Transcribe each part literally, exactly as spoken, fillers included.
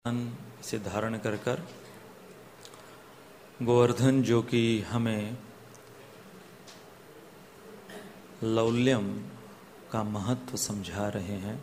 इसे धारण कर कर गोवर्धन जो कि हमें लौल्यम का महत्व समझा रहे हैं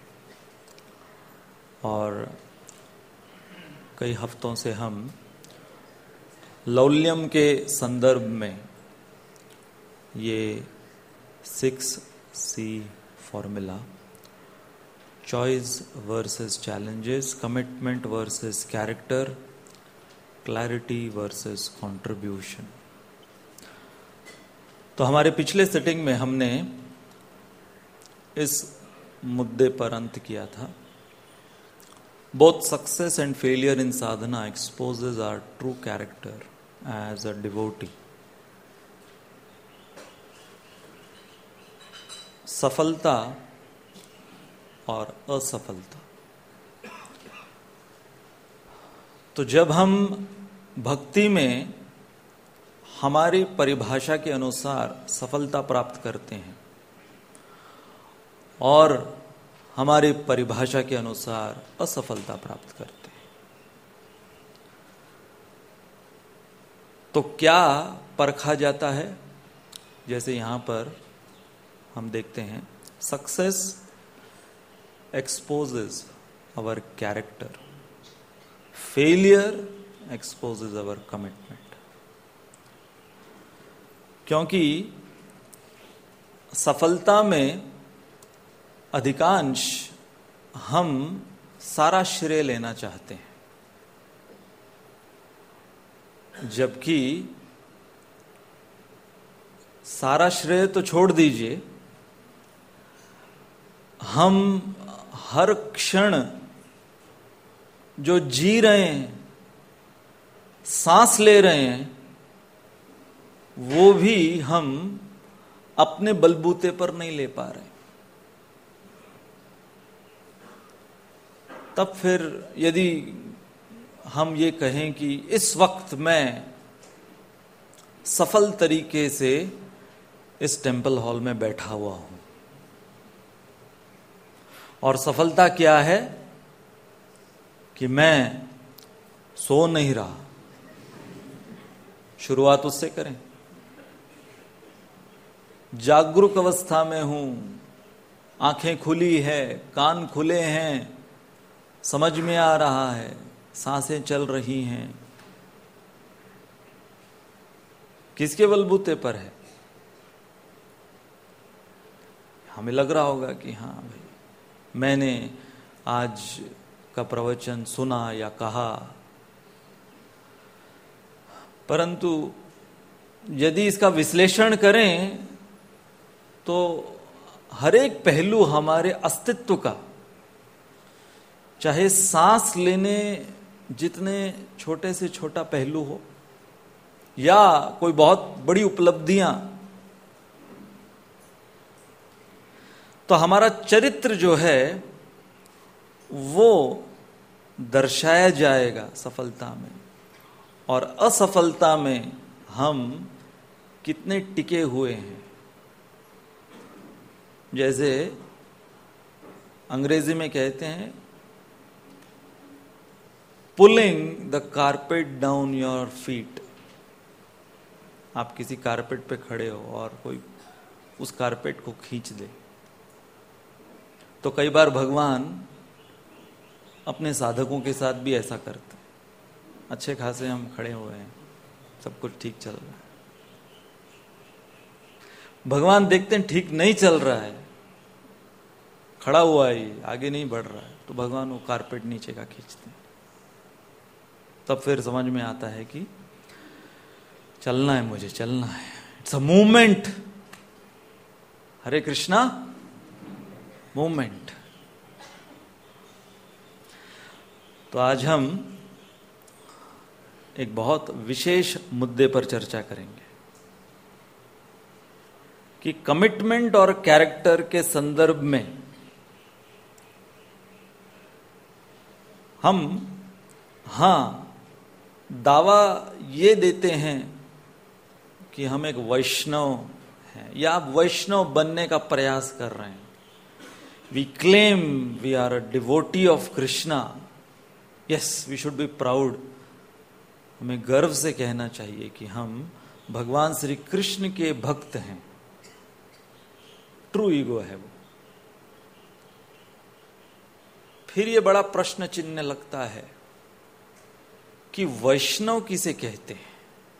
और कई हफ्तों से हम लौल्यम के संदर्भ में ये six C formula choice versus challenges, commitment versus character, clarity versus contribution. तो हमारे पिछले सेटिंग में हमने इस मुद्दे पर अंत किया था। Both success and failure in sadhana exposes our true character as a devotee. सफलता और असफलता, तो जब हम भक्ति में हमारी परिभाषा के अनुसार सफलता प्राप्त करते हैं और हमारी परिभाषा के अनुसार असफलता प्राप्त करते हैं, तो क्या परखा जाता है? जैसे यहां पर हम देखते हैं, success exposes our character, failure exposes our commitment। क्योंकि सफलता में अधिकांश हम सारा श्रेय लेना चाहते हैं, जबकि सारा श्रेय तो छोड़ दीजिए, हम हर क्षण जो जी रहे हैं, सांस ले रहे हैं, वो भी हम अपने बलबूते पर नहीं ले पा रहे। तब फिर यदि हम ये कहें कि इस वक्त मैं सफल तरीके से इस टेम्पल हॉल में बैठा हुआ हूं, और सफलता क्या है कि मैं सो नहीं रहा। शुरुआत उससे करें। जागरूक अवस्था में हूं, आंखें खुली है, कान खुले हैं, समझ में आ रहा है, सांसें चल रही हैं। किसके बलबूते पर है? हमें लग रहा होगा कि हाँ भाई, मैंने आज का प्रवचन सुना या कहा, परंतु यदि इसका विश्लेषण करें तो हर एक पहलू हमारे अस्तित्व का, चाहे सांस लेने जितने छोटे से छोटा पहलू हो या कोई बहुत बड़ी उपलब्धियां, तो हमारा चरित्र जो है वो दर्शाया जाएगा सफलता में, और असफलता में हम कितने टिके हुए हैं। जैसे अंग्रेजी में कहते हैं, pulling the carpet down your feet. आप किसी कारपेट पे खड़े हो और कोई उस कारपेट को खींच दे, तो कई बार भगवान अपने साधकों के साथ भी ऐसा करते हैं। अच्छे खासे हम खड़े हुए हैं, सब कुछ ठीक चल रहा है, भगवान देखते हैं ठीक नहीं चल रहा है, खड़ा हुआ है, आगे नहीं बढ़ रहा है, तो भगवान वो कारपेट नीचे का खींचते हैं। तब फिर समझ में आता है कि चलना है, मुझे चलना है, it's a movement. Hare Krishna, movement. तो आज हम एक बहुत विशेष मुद्दे पर चर्चा करेंगे कि कमिटमेंट और कैरेक्टर के संदर्भ में हम हां दावा ये देते हैं कि हम एक वैष्णव हैं या वैष्णव बनने का प्रयास कर रहे हैं। We claim we are a devotee of Krishna, yes, we should be proud. हमें गर्व से कहना चाहिए कि हम भगवान श्री कृष्ण के भक्त हैं। ट्रू ईगो है वो। फिर ये बड़ा प्रश्न चिन्ह लगता है कि वैष्णव किसे कहते हैं,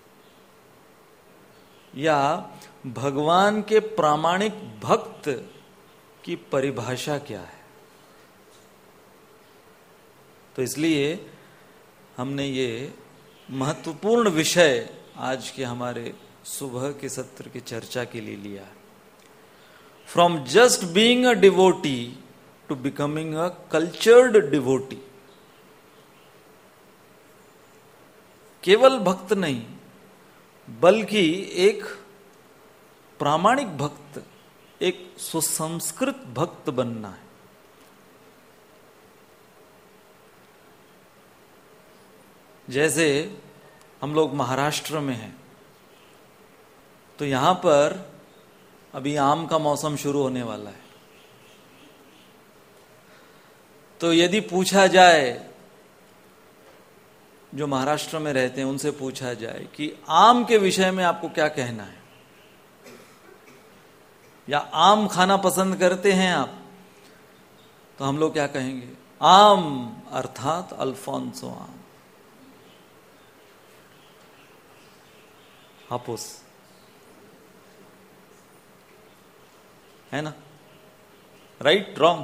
या भगवान के प्रामाणिक भक्त की परिभाषा क्या है। तो इसलिए हमने ये महत्वपूर्ण विषय आज के हमारे सुबह के सत्र की चर्चा के लिए लिया। From just being a devotee to becoming a cultured devotee. केवल भक्त नहीं, बल्कि एक प्रामाणिक भक्त, एक सुसंस्कृत भक्त बनना है। जैसे हम लोग महाराष्ट्र में हैं, तो यहां पर अभी आम का मौसम शुरू होने वाला है। तो यदि पूछा जाए, जो महाराष्ट्र में रहते हैं उनसे पूछा जाए कि आम के विषय में आपको क्या कहना है, या आम खाना पसंद करते हैं आप, तो हम लोग क्या कहेंगे? आम अर्थात अल्फोंसो आम, हापुस, है ना? Right, wrong?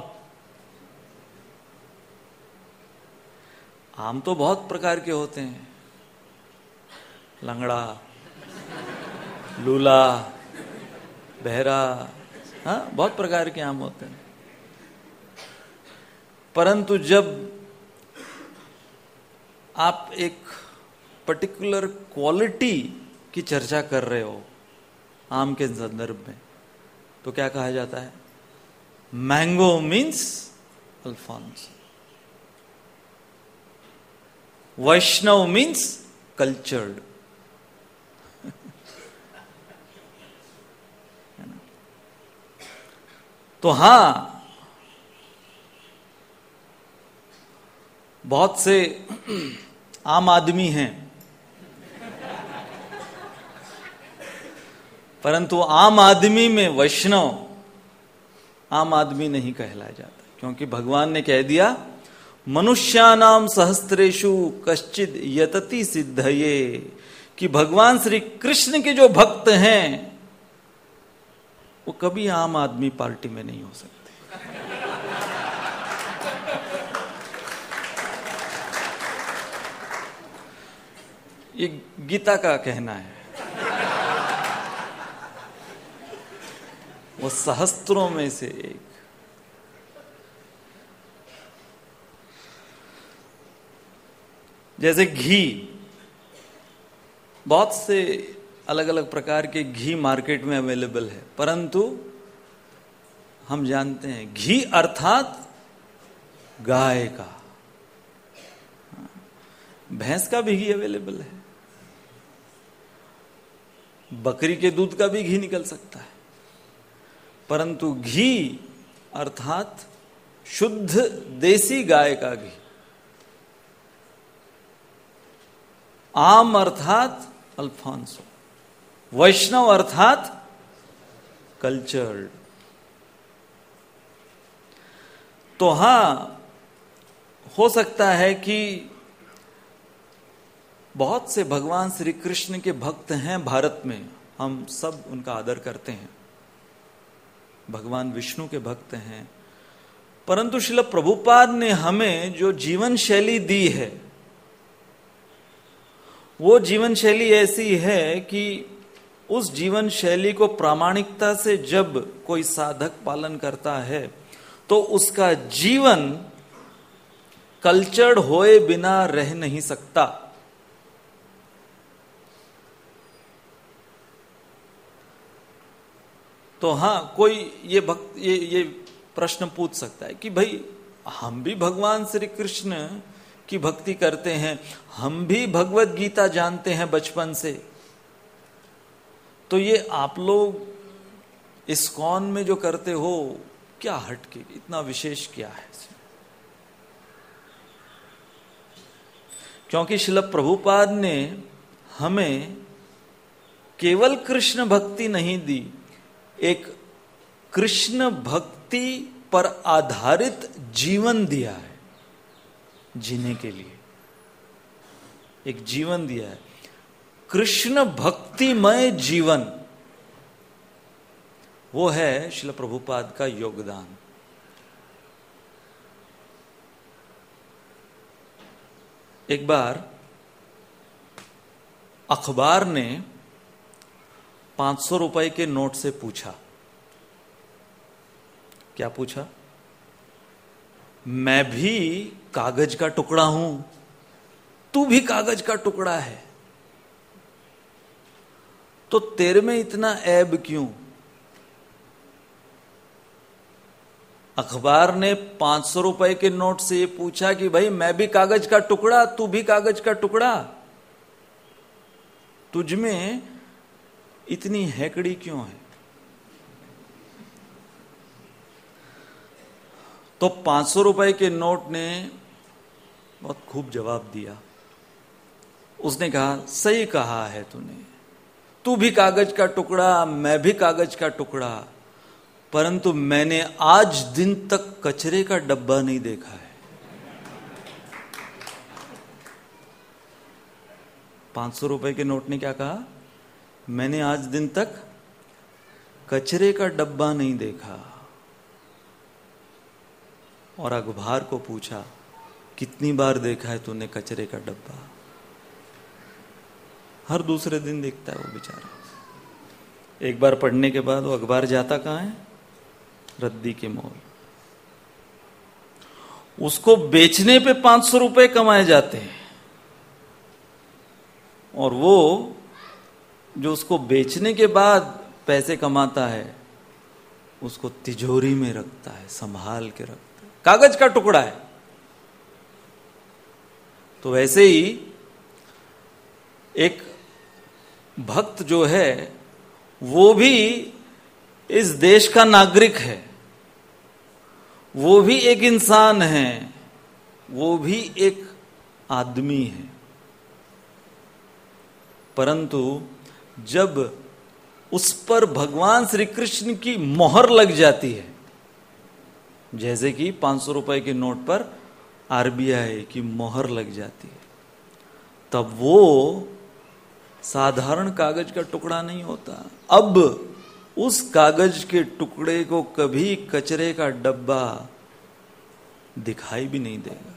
आम तो बहुत प्रकार के होते हैं, लंगड़ा, लूला, बहरा, हाँ, बहुत प्रकार के आम होते हैं। परंतु जब आप एक पर्टिकुलर क्वालिटी की चर्चा कर रहे हो आम के संदर्भ में, तो क्या कहा जाता है? Mango means Alphonso, Vaishnav means cultured. तो हां, बहुत से आम आदमी हैं, परंतु आम आदमी में वैष्णव आम आदमी नहीं कहलाया जाता, क्योंकि भगवान ने कह दिया मनुष्यानाम सहस्त्रेषु कश्चिद यतति सिद्धये, कि भगवान श्री कृष्ण के जो भक्त हैं वो कभी आम आदमी पार्टी में नहीं हो सकते। ये गीता का कहना है। वो सहस्त्रों में से एक। जैसे घी, बहुत से अलग अलग प्रकार के घी मार्केट में अवेलेबल है, परंतु हम जानते हैं घी अर्थात गाय का। भैंस का भी घी अवेलेबल है, बकरी के दूध का भी घी निकल सकता है, परंतु घी अर्थात शुद्ध देसी गाय का घी। आम अर्थात अल्फोंसो, वैष्णव अर्थात कल्चर्ड। तो हां, हो सकता है कि बहुत से भगवान श्री कृष्ण के भक्त हैं भारत में, हम सब उनका आदर करते हैं, भगवान विष्णु के भक्त हैं, परंतु श्रील प्रभुपाद ने हमें जो जीवन शैली दी है, वो जीवन शैली ऐसी है कि उस जीवन शैली को प्रामाणिकता से जब कोई साधक पालन करता है, तो उसका जीवन कल्चर्ड होए बिना रह नहीं सकता। तो हां, कोई ये भक्त ये ये प्रश्न पूछ सकता है कि भाई हम भी भगवान श्री कृष्ण की भक्ति करते हैं, हम भी भगवत गीता जानते हैं बचपन से, तो ये आप लोग इस्कॉन में जो करते हो क्या हटके, इतना विशेष क्या है? क्योंकि श्रील प्रभुपाद ने हमें केवल कृष्ण भक्ति नहीं दी, एक कृष्ण भक्ति पर आधारित जीवन दिया है जीने के लिए। एक जीवन दिया है, कृष्ण भक्तिमय जीवन, वो है श्रील प्रभुपाद का योगदान। एक बार अखबार ने पांच सौ रुपए के नोट से पूछा, क्या पूछा? मैं भी कागज का टुकड़ा हूं, तू भी कागज का टुकड़ा है, तो तेरे में इतना ऐब क्यों? अखबार ने पांच सौ रुपए के नोट से ये पूछा कि भाई मैं भी कागज का टुकड़ा, तू भी कागज का टुकड़ा, तुझ में इतनी हैकड़ी क्यों है? तो पांच सौ रुपए के नोट ने बहुत खूब जवाब दिया। उसने कहा, सही कहा है तूने, तू भी कागज का टुकड़ा, मैं भी कागज का टुकड़ा, परंतु मैंने आज दिन तक कचरे का डब्बा नहीं देखा है। पांच सौ रुपए के नोट ने क्या कहा? मैंने आज दिन तक कचरे का डब्बा नहीं देखा। और अखबार को पूछा, कितनी बार देखा है तूने कचरे का डब्बा? हर दूसरे दिन देखता है वो बेचारा। एक बार पढ़ने के बाद वो अखबार जाता कहां है? रद्दी के मोल। उसको बेचने पे पांच सौ रुपए कमाए जाते हैं, और वो जो उसको बेचने के बाद पैसे कमाता है उसको तिजोरी में रखता है, संभाल के रखता है, कागज का टुकड़ा है। तो वैसे ही एक भक्त जो है वो भी इस देश का नागरिक है, वो भी एक इंसान है, वो भी एक आदमी है, परंतु जब उस पर भगवान श्री कृष्ण की मोहर लग जाती है, जैसे कि पांच सौ रुपए के नोट पर आरबीआई की मोहर लग जाती है, तब वो साधारण कागज का टुकड़ा नहीं होता। अब उस कागज के टुकड़े को कभी कचरे का डब्बा दिखाई भी नहीं देगा।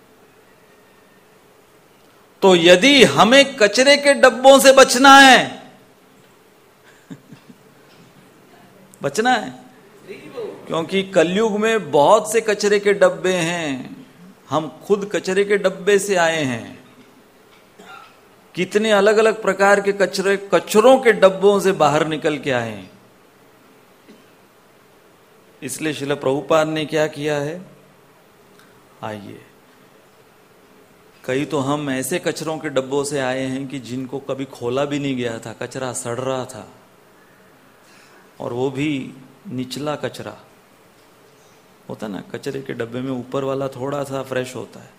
तो यदि हमें कचरे के डब्बों से बचना है बचना है, क्योंकि कलयुग में बहुत से कचरे के डब्बे हैं, हम खुद कचरे के डब्बे से आए हैं। कितने अलग अलग प्रकार के कचरे कचरों के डब्बों से बाहर निकल के आए हैं। इसलिए श्रील प्रभुपाद ने क्या किया है, आइए, कई तो हम ऐसे कचरों के डब्बों से आए हैं कि जिनको कभी खोला भी नहीं गया था, कचरा सड़ रहा था, और वो भी निचला कचरा होता ना। कचरे के डब्बे में ऊपर वाला थोड़ा सा फ्रेश होता है,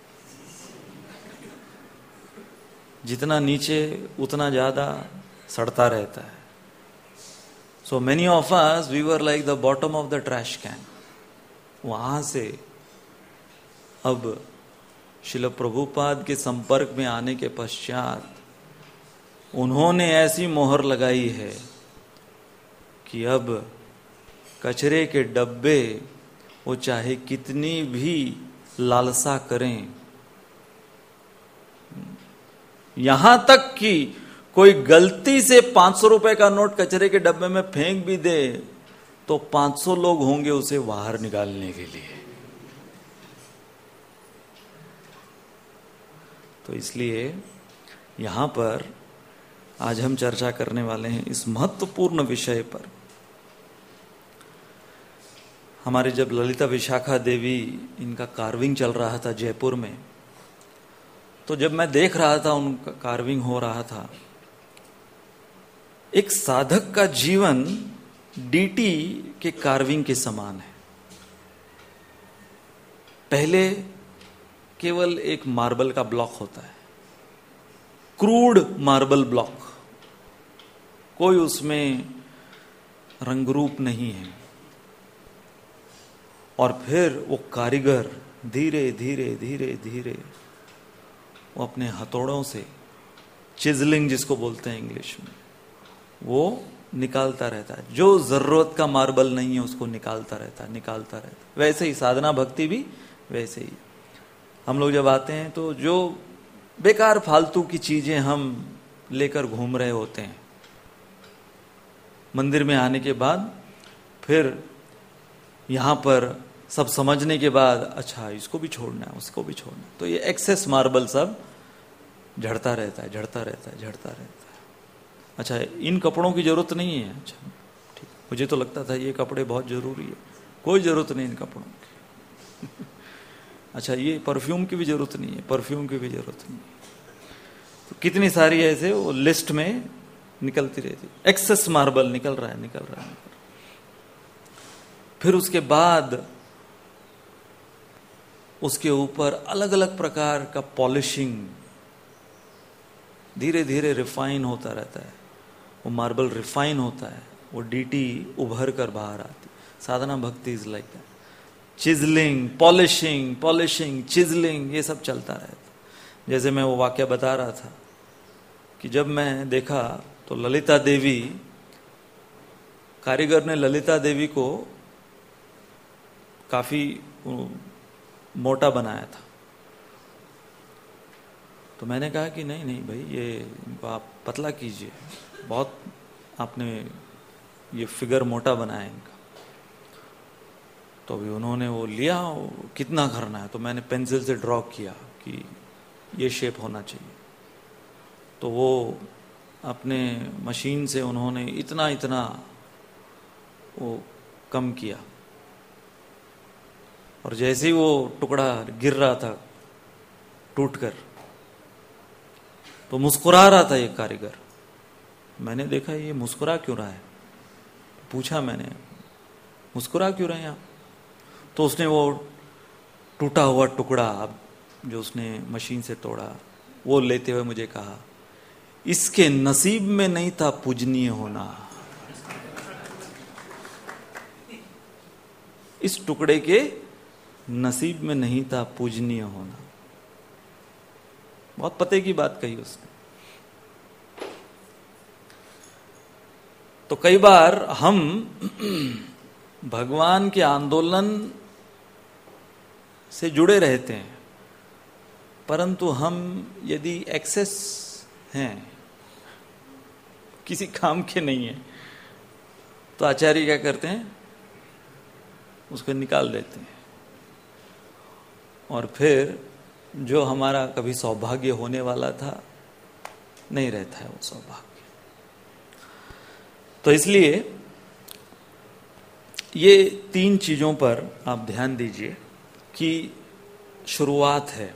जितना नीचे उतना ज्यादा सड़ता रहता है। So many of us, we were like the bottom of the trash can. वहां से अब श्रील प्रभुपाद के संपर्क में आने के पश्चात उन्होंने ऐसी मोहर लगाई है कि अब कचरे के डब्बे वो चाहे कितनी भी लालसा करें, यहां तक कि कोई गलती से पांच सौ रुपए का नोट कचरे के डब्बे में फेंक भी दे तो पांच सौ लोग होंगे उसे बाहर निकालने के लिए। तो इसलिए यहां पर आज हम चर्चा करने वाले हैं इस महत्वपूर्ण विषय पर। हमारे जब ललिता विशाखा देवी इनका कार्विंग चल रहा था जयपुर में, तो जब मैं देख रहा था उनका कार्विंग हो रहा था, एक साधक का जीवन डीटी के कार्विंग के समान है। पहले केवल एक मार्बल का ब्लॉक होता है, क्रूड मार्बल ब्लॉक, कोई उसमें रंगरूप नहीं है। और फिर वो कारीगर धीरे धीरे धीरे धीरे वो अपने हथौड़ों से, चिजलिंग जिसको बोलते हैं इंग्लिश में, वो निकालता रहता है। जो जरूरत का मार्बल नहीं है उसको निकालता रहता है, निकालता रहता है। वैसे ही साधना भक्ति भी वैसे ही। हम लोग जब आते हैं तो जो बेकार फालतू की चीजें हम लेकर घूम रहे होते हैं, मंदिर में आने के बाद फिर यहां पर सब समझने के बाद अच्छा इसको भी छोड़ना है, उसको भी छोड़ना है, तो ये एक्सेस मार्बल सब झड़ता रहता है, झड़ता रहता है, झड़ता रहता है। अच्छा, इन कपड़ों की जरूरत नहीं है। अच्छा ठीक, मुझे तो लगता था ये कपड़े बहुत जरूरी है, कोई जरूरत नहीं इन कपड़ों की। अच्छा, ये परफ्यूम की भी जरूरत नहीं है, परफ्यूम की भी जरूरत नहीं है। तो कितनी सारी ऐसे वो लिस्ट में निकलती रहती, एक्सेस मार्बल निकल रहा है, निकल रहा है, निकल रहा है। फिर उसके बाद उसके ऊपर अलग अलग प्रकार का पॉलिशिंग धीरे धीरे रिफाइन होता रहता है। वो मार्बल रिफाइन होता है, वो डीटी उभर कर बाहर आती। Sadhana bhakti is like that, chiseling, polishing, polishing, chiseling, ये सब चलता रहता। जैसे मैं वो वाक्य बता रहा था कि जब मैं देखा तो ललिता देवी, कारीगर ने ललिता देवी को काफी मोटा बनाया था। तो मैंने कहा कि नहीं नहीं भाई, ये इनको आप पतला कीजिए, बहुत आपने ये फिगर मोटा बनाया इनका। तो अभी उन्होंने वो लिया, वो कितना करना है, तो मैंने पेंसिल से ड्रॉ किया कि ये शेप होना चाहिए। तो वो अपने मशीन से उन्होंने इतना इतना वो कम किया, और जैसे ही वो टुकड़ा गिर रहा था टूटकर, तो मुस्कुरा रहा था ये कारीगर। मैंने देखा ये मुस्कुरा क्यों रहा है, पूछा मैंने मुस्कुरा क्यों रहे हैं आप? तो उसने वो टूटा हुआ टुकड़ा जो उसने मशीन से तोड़ा, वो लेते हुए मुझे कहा, इसके नसीब में नहीं था पूजनीय होना। इस टुकड़े के नसीब में नहीं था पूजनीय होना। बहुत पते की बात कही उसने। तो कई बार हम भगवान के आंदोलन से जुड़े रहते हैं, परंतु हम यदि एक्सेस हैं, किसी काम के नहीं है, तो आचार्य क्या करते हैं, उसको निकाल देते हैं। और फिर जो हमारा कभी सौभाग्य होने वाला था, नहीं रहता है वो सौभाग्य। तो इसलिए ये तीन चीजों पर आप ध्यान दीजिए कि शुरुआत है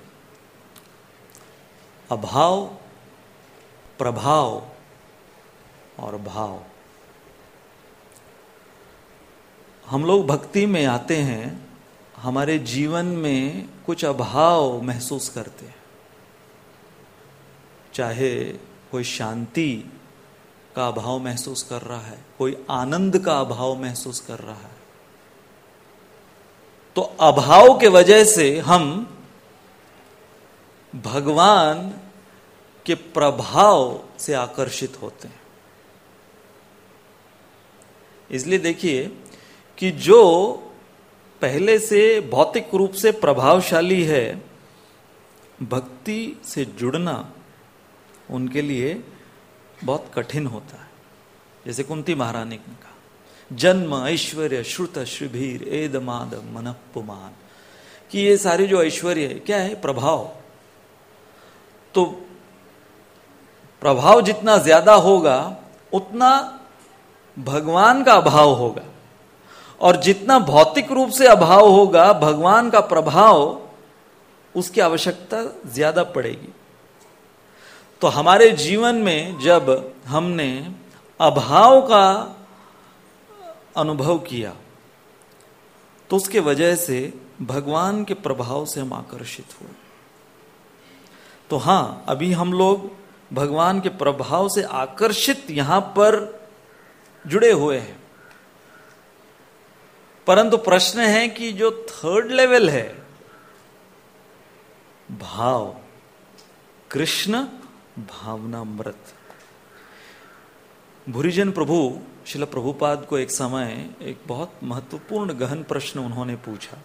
अभाव, प्रभाव और भाव। हम लोग भक्ति में आते हैं, हमारे जीवन में कुछ अभाव महसूस करते हैं, चाहे कोई शांति का अभाव महसूस कर रहा है, कोई आनंद का अभाव महसूस कर रहा है। तो अभाव के वजह से हम भगवान के प्रभाव से आकर्षित होते हैं। इसलिए देखिए कि जो पहले से भौतिक रूप से प्रभावशाली है, भक्ति से जुड़ना उनके लिए बहुत कठिन होता है। जैसे कुंती महारानी ने कहा, जन्म ऐश्वर्य श्रुत श्रीभीर एद माद मनः पुमान, कि ये सारे जो ऐश्वर्य है क्या है, प्रभाव। तो प्रभाव जितना ज्यादा होगा उतना भगवान का अभाव होगा, और जितना भौतिक रूप से अभाव होगा, भगवान का प्रभाव उसकी आवश्यकता ज्यादा पड़ेगी। तो हमारे जीवन में जब हमने अभाव का अनुभव किया, तो उसके वजह से भगवान के प्रभाव से हम आकर्षित हुए। तो हां, अभी हम लोग भगवान के प्रभाव से आकर्षित यहां पर जुड़े हुए हैं। परंतु प्रश्न है कि जो थर्ड लेवल है, भाव, कृष्ण भावनामृत। भूरिजन प्रभु श्रील प्रभुपाद को एक समय एक बहुत महत्वपूर्ण गहन प्रश्न उन्होंने पूछा।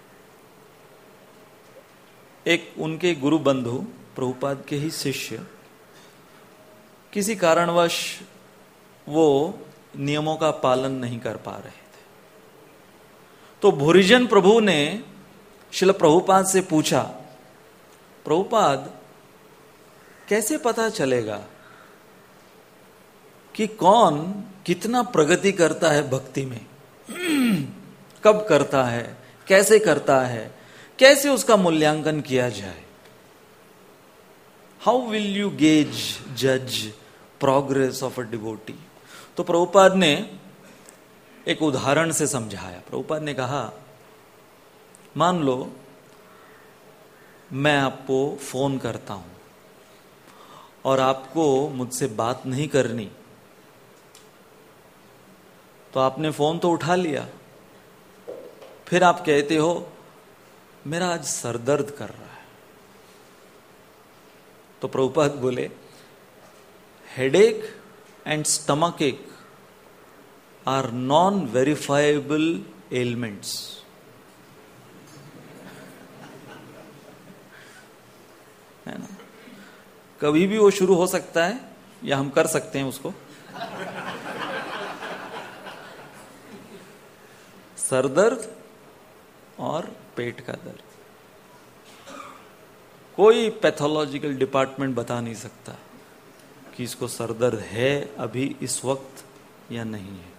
एक उनके गुरु बंधु प्रभुपाद के ही शिष्य किसी कारणवश वो नियमों का पालन नहीं कर पा रहे थे, तो भूरिजन प्रभु ने श्रील प्रभुपाद से पूछा, प्रभुपाद कैसे पता चलेगा कि कौन कितना प्रगति करता है भक्ति में, कब करता है, कैसे करता है, कैसे उसका मूल्यांकन किया जाए? हाउ विल यू गेज जज प्रोग्रेस ऑफ अ डिवोटी? तो प्रभुपाद ने एक उदाहरण से समझाया। प्रभुपाद ने कहा, मान लो मैं आपको फोन करता हूं और आपको मुझसे बात नहीं करनी, तो आपने फोन तो उठा लिया, फिर आप कहते हो मेरा आज सर दर्द कर रहा है। तो प्रभुपाद बोले, headache and stomach ache are non verifiable elements. है ना? कभी भी वो शुरू हो सकता है या हम कर सकते हैं उसको। सर दर्द और पेट का दर्द, कोई पैथोलॉजिकल डिपार्टमेंट बता नहीं सकता कि इसको सर दर्द है अभी इस वक्त या नहीं है।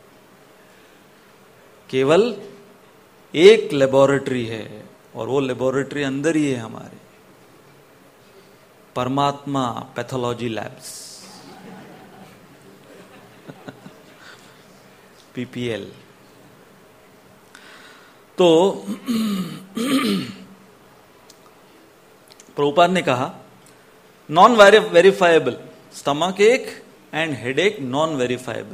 केवल एक लेबोरेटरी है और वो लेबोरेटरी अंदर ही है हमारे, परमात्मा पैथोलॉजी लैब्स, पीपीएल। तो प्रभुपाद ने कहा, non verifiable stomach ache and headache non verifiable,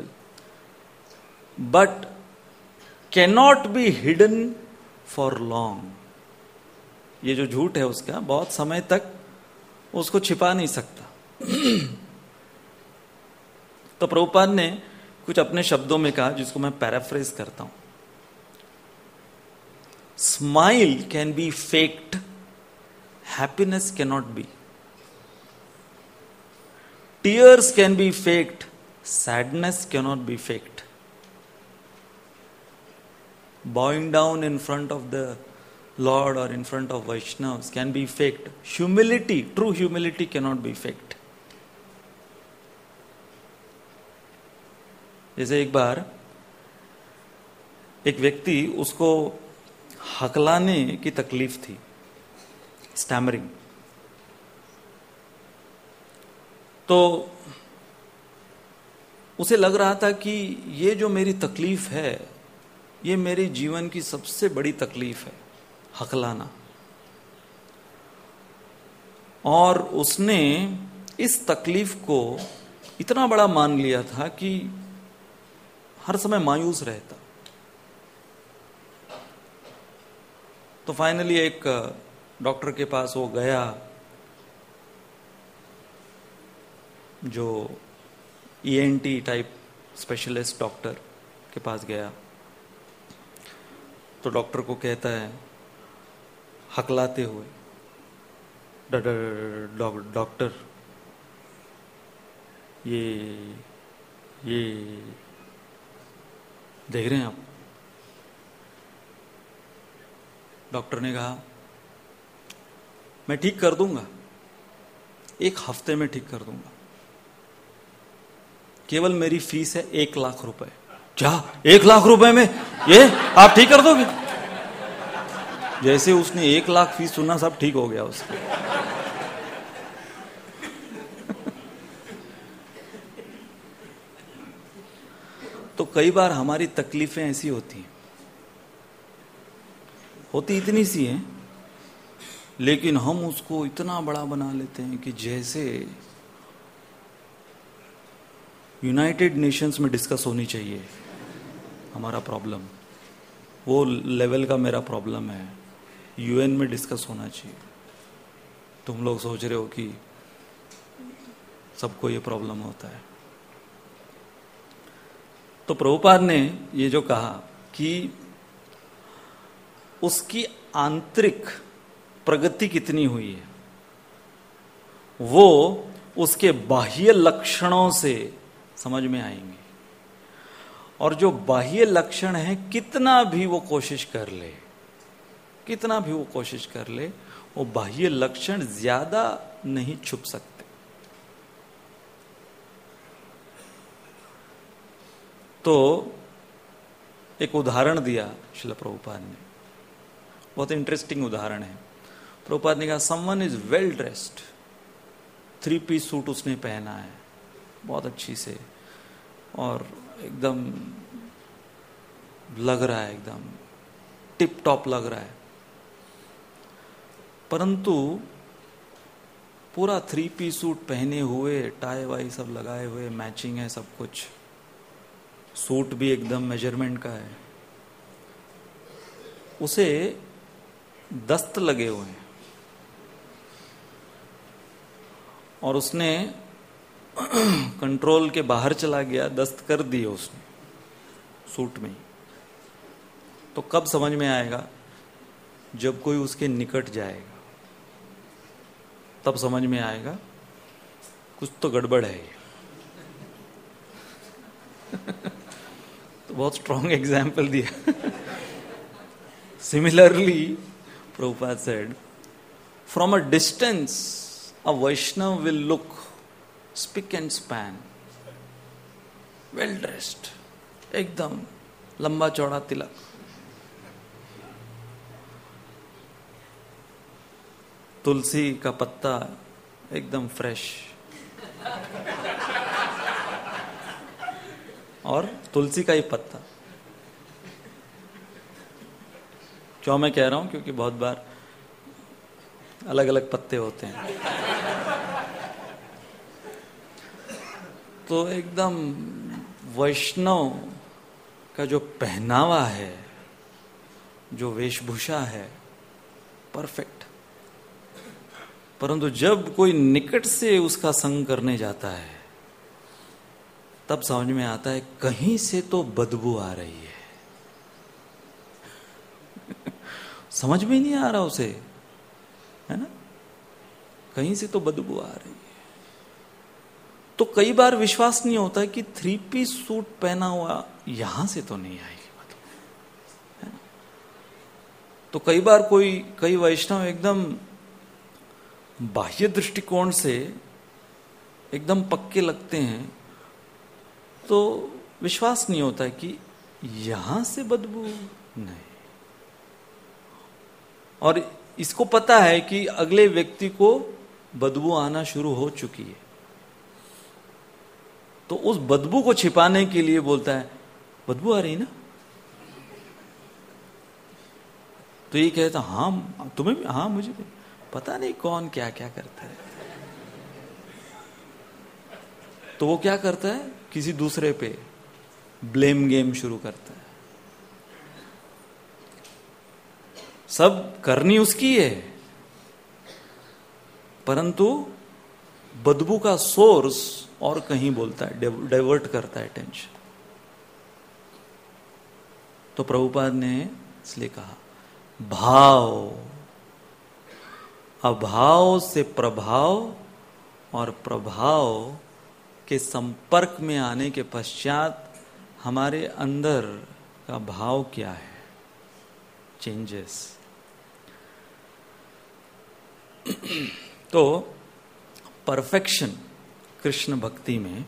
but cannot be hidden for long. ये जो झूठ है उसका बहुत समय तक उसको छिपा नहीं सकता। तो प्रभुपाद ने कुछ अपने शब्दों में कहा, जिसको मैं पैराफ्रेज करता हूं। Smile can be faked, happiness cannot be. Tears can be faked, sadness cannot be faked. Bowing down in front of the Lord or in front of Vaishnavas can be faked. Humility, true humility cannot be faked. जैसे एक बार एक व्यक्ति, उसको हकलाने की तकलीफ थी, stammering. तो उसे लग रहा था कि ये जो मेरी तकलीफ है, ये मेरे जीवन की सबसे बड़ी तकलीफ है, हकलाना। और उसने इस तकलीफ को इतना बड़ा मान लिया था कि हर समय मायूस रहता। तो फाइनली एक डॉक्टर के पास वो गया, जो ईएनटी टाइप स्पेशलिस्ट डॉक्टर के पास गया। तो डॉक्टर को कहता है, हकलाते हुए, डॉक्टर ये ये देख रहे हैं आप? डॉक्टर ने कहा, मैं ठीक कर दूंगा, एक हफ्ते में ठीक कर दूंगा, केवल मेरी फीस है एक लाख रुपए। क्या एक लाख रुपए में ये आप ठीक कर दोगे? जैसे उसने एक लाख फीस सुना, सब ठीक हो गया उसका। तो कई बार हमारी तकलीफें ऐसी होती हैं, होती इतनी सी हैं, लेकिन हम उसको इतना बड़ा बना लेते हैं कि जैसे यूनाइटेड नेशंस में डिस्कस होनी चाहिए हमारा प्रॉब्लम, वो लेवल का मेरा प्रॉब्लम है, यूएन में डिस्कस होना चाहिए। तुम लोग सोच रहे हो कि सबको ये प्रॉब्लम होता है। तो प्रभुपाद ने ये जो कहा कि उसकी आंतरिक प्रगति कितनी हुई है वो उसके बाह्य लक्षणों से समझ में आएंगे। और जो बाह्य लक्षण है, कितना भी वो कोशिश कर ले, कितना भी वो कोशिश कर ले, वो बाह्य लक्षण ज्यादा नहीं छुप सकते। तो एक उदाहरण दिया श्रील प्रभुपाद ने, बहुत इंटरेस्टिंग उदाहरण है। प्रभुपाद ने कहा someone is well dressed, three piece suit उसने पहना है बहुत अच्छी से, और एकदम लग रहा है, एकदम टिप टॉप लग रहा है, परंतु पूरा थ्री पीस सूट पहने हुए, टाई वाई सब लगाए हुए, मैचिंग है सब कुछ, सूट भी एकदम मेजरमेंट का है, उसे दस्त लगे हुए हैं और उसने कंट्रोल के बाहर चला गया, दस्त कर दिए उसने सूट में। तो कब समझ में आएगा? जब कोई उसके निकट जाएगा, तब समझ में आएगा कुछ तो गड़बड़ है। तो बहुत स्ट्रॉन्ग एग्जाम्पल दिया। Similarly Prabhupada said, from a distance a Vaishnav will look spick and span, well dressed, एकदम लंबा चौड़ा तिलक, तुलसी का पत्ता एकदम फ्रेश, और तुलसी का ही पत्ता। क्यों मैं कह रहा हूं? क्योंकि बहुत बार अलग अलग पत्ते होते हैं। तो एकदम वैष्णव का जो पहनावा है, जो वेशभूषा है, परफेक्ट। परंतु जब कोई निकट से उसका संग करने जाता है, तब समझ में आता है कहीं से तो बदबू आ रही है। समझ में नहीं आ रहा उसे, है ना, कहीं से तो बदबू आ रही है। तो कई बार विश्वास नहीं होता है कि थ्री पीस सूट पहना हुआ यहां से तो नहीं आएगी बदबू, है ना। तो कई बार कोई कई वैष्णव एकदम बाह्य दृष्टिकोण से एकदम पक्के लगते हैं, तो विश्वास नहीं होता है कि यहां से बदबू नहीं। और इसको पता है कि अगले व्यक्ति को बदबू आना शुरू हो चुकी है, तो उस बदबू को छिपाने के लिए बोलता है बदबू आ रही ना। तो ये कहता हाँ तुम्हें भी, हाँ मुझे भी। पता नहीं कौन क्या क्या करता है। तो वो क्या करता है, किसी दूसरे पे ब्लेम गेम शुरू करता है। सब करनी उसकी है, परंतु बदबू का सोर्स और कहीं बोलता है, डाइवर्ट करता है टेंशन। तो प्रभुपाद ने इसलिए कहा भाव, अभाव से प्रभाव, और प्रभाव के संपर्क में आने के पश्चात हमारे अंदर का भाव क्या है, चेंजेस। तो परफेक्शन कृष्ण भक्ति में,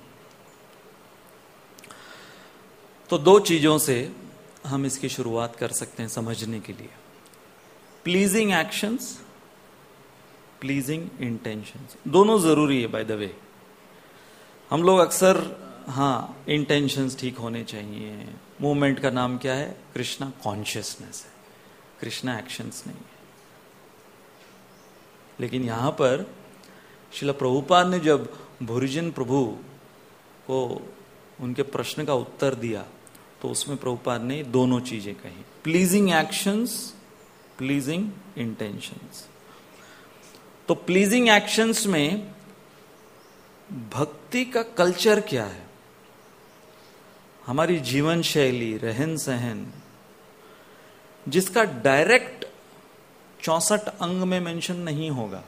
तो दो चीजों से हम इसकी शुरुआत कर सकते हैं समझने के लिए। प्लीजिंग एक्शंस, प्लीजिंग इंटेंशंस, दोनों जरूरी है बाय द वे। हम लोग अक्सर हाँ इंटेंशंस ठीक होने चाहिए, मूवमेंट का नाम क्या है, कृष्णा कॉन्शियसनेस है, कृष्णा एक्शंस नहीं है। लेकिन यहां पर श्रील प्रभुपाद ने जब भुरिजन प्रभु को उनके प्रश्न का उत्तर दिया तो उसमें प्रभुपाद ने दोनों चीजें कही, प्लीजिंग एक्शंस, प्लीजिंग इंटेंशंस। तो प्लीजिंग एक्शंस में भक्ति का कल्चर क्या है, हमारी जीवन शैली, रहन सहन, जिसका डायरेक्ट चौसठ अंग में मेंशन नहीं होगा।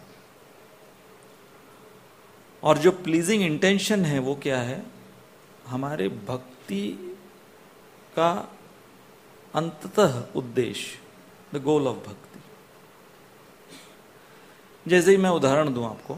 और जो प्लीजिंग इंटेंशन है वो क्या है, हमारे भक्ति का अंततः उद्देश्य, द गोल ऑफ भक्ति। जैसे ही मैं उदाहरण दूं आपको,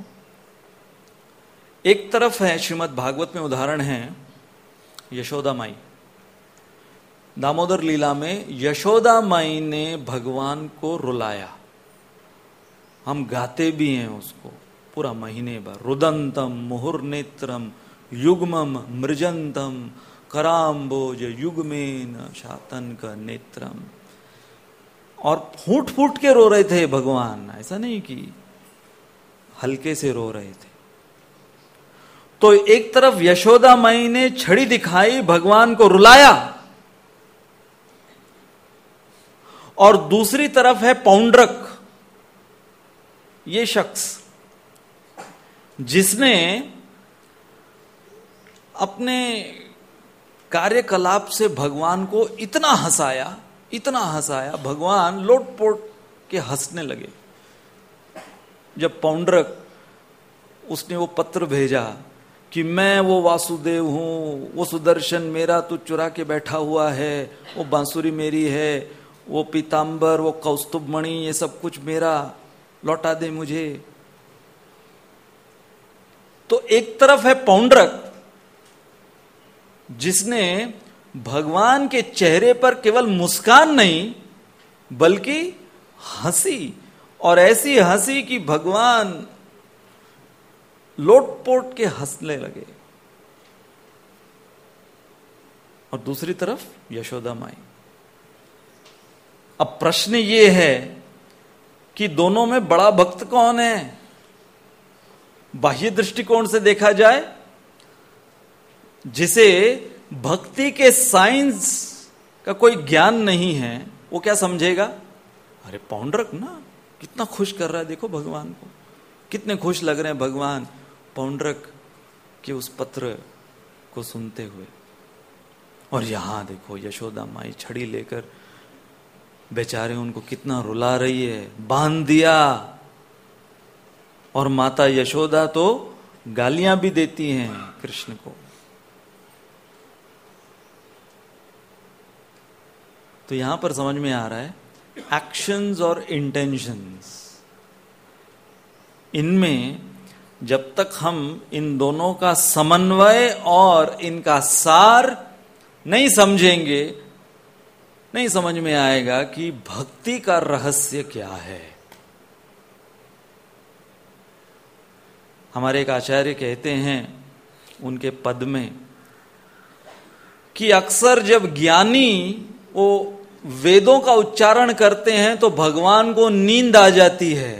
एक तरफ है श्रीमद् भागवत में उदाहरण है यशोदा माई। दामोदर लीला में यशोदा माई ने भगवान को रुलाया, हम गाते भी हैं उसको पूरा महीने भर। रुदंतम मुहुर्नेत्रम युग्मम मृजंतम कराम्बोज युग्मेन शातनक नेत्रम। और फूट फूट के रो रहे थे भगवान, ऐसा नहीं कि हल्के से रो रहे थे। तो एक तरफ यशोदा माई ने छड़ी दिखाई, भगवान को रुलाया, और दूसरी तरफ है पौंड्रक, ये शख्स जिसने अपने कार्यकलाप से भगवान को इतना हंसाया, इतना हंसाया, भगवान लोटपोट के हंसने लगे। जब पौंड्रक, उसने वो पत्र भेजा कि मैं वो वासुदेव हूं, वो सुदर्शन मेरा तू चुरा के बैठा हुआ है, वो बांसुरी मेरी है, वो पीतांबर, वो कौस्तुभ मणि, ये सब कुछ मेरा, लौटा दे मुझे। तो एक तरफ है पौंड्रक जिसने भगवान के चेहरे पर केवल मुस्कान नहीं बल्कि हंसी, और ऐसी हंसी कि भगवान लोटपोट के हंसने लगे। और दूसरी तरफ यशोदा माई। अब प्रश्न ये है कि दोनों में बड़ा भक्त कौन है? बाह्य दृष्टिकोण से देखा जाए, जिसे भक्ति के साइंस का कोई ज्ञान नहीं है, वो क्या समझेगा, अरे पौंड्रक ना कितना खुश कर रहा है, देखो भगवान को, कितने खुश लग रहे हैं भगवान पौंड्रक के उस पत्र को सुनते हुए। और यहां देखो यशोदा माई छड़ी लेकर बेचारे उनको कितना रुला रही है, बांध दिया। और माता यशोदा तो गालियां भी देती हैं कृष्ण को। तो यहां पर समझ में आ रहा है एक्शंस और इंटेंशंस, इनमें जब तक हम इन दोनों का समन्वय और इनका सार नहीं समझेंगे, नहीं समझ में आएगा कि भक्ति का रहस्य क्या है। हमारे एक आचार्य कहते हैं उनके पद में कि अक्सर जब ज्ञानी वो वेदों का उच्चारण करते हैं तो भगवान को नींद आ जाती है,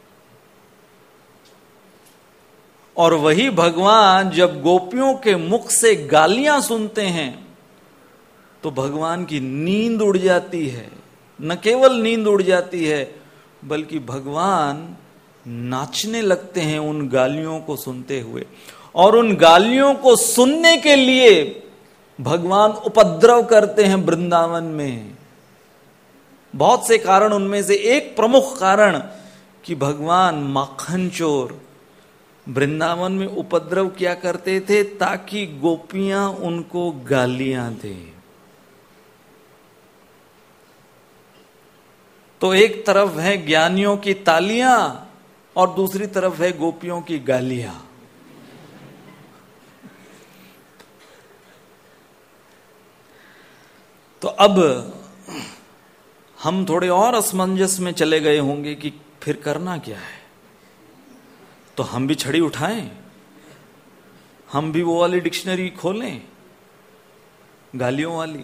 और वही भगवान जब गोपियों के मुख से गालियां सुनते हैं तो भगवान की नींद उड़ जाती है। न केवल नींद उड़ जाती है बल्कि भगवान नाचने लगते हैं उन गालियों को सुनते हुए। और उन गालियों को सुनने के लिए भगवान उपद्रव करते हैं वृंदावन में। बहुत से कारण, उनमें से एक प्रमुख कारण कि भगवान माखन चोर वृंदावन में उपद्रव किया करते थे ताकि गोपियां उनको गालियां दें। तो एक तरफ है ज्ञानियों की तालियां और दूसरी तरफ है गोपियों की गालियां। तो अब हम थोड़े और असमंजस में चले गए होंगे कि फिर करना क्या है। तो हम भी छड़ी उठाएं, हम भी वो वाली डिक्शनरी खोलें गालियों वाली।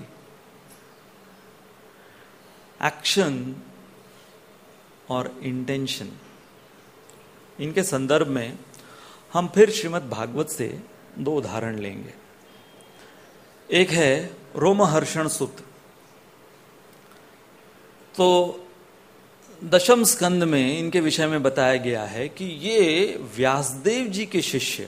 एक्शन और इंटेंशन, इनके संदर्भ में हम फिर श्रीमद् भागवत से दो उदाहरण लेंगे। एक है रोमहर्षण सुत। तो दशम स्कंद में इनके विषय में बताया गया है कि ये व्यासदेव जी के शिष्य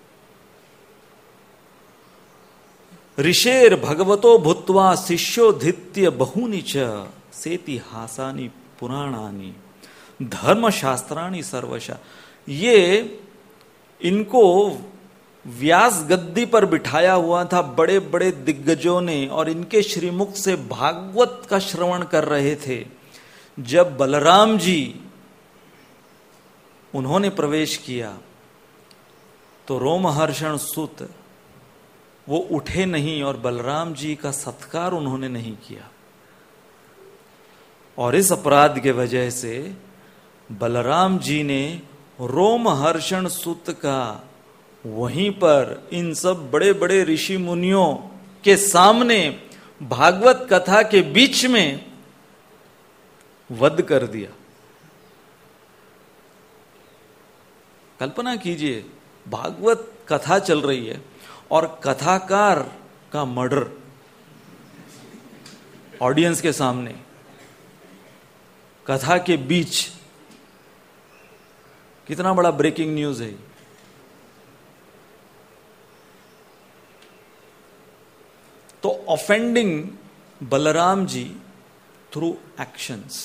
ऋषेर भगवतो भूत्वा शिष्योधित्य बहुनि च सेतिहासानि पुराणानि धर्मशास्त्राणि सर्वशा। ये इनको व्यास गद्दी पर बिठाया हुआ था बड़े बड़े दिग्गजों ने, और इनके श्रीमुख से भागवत का श्रवण कर रहे थे। जब बलराम जी उन्होंने प्रवेश किया तो रोमहर्षण सुत वो उठे नहीं और बलराम जी का सत्कार उन्होंने नहीं किया, और इस अपराध के वजह से बलराम जी ने रोमहर्षण सुत का वहीं पर इन सब बड़े बड़े ऋषि मुनियों के सामने भागवत कथा के बीच में वध कर दिया। कल्पना कीजिए, भागवत कथा चल रही है और कथाकार का मर्डर ऑडियंस के सामने, कथा के बीच। कितना बड़ा ब्रेकिंग न्यूज है। तो offending Balram ji through actions,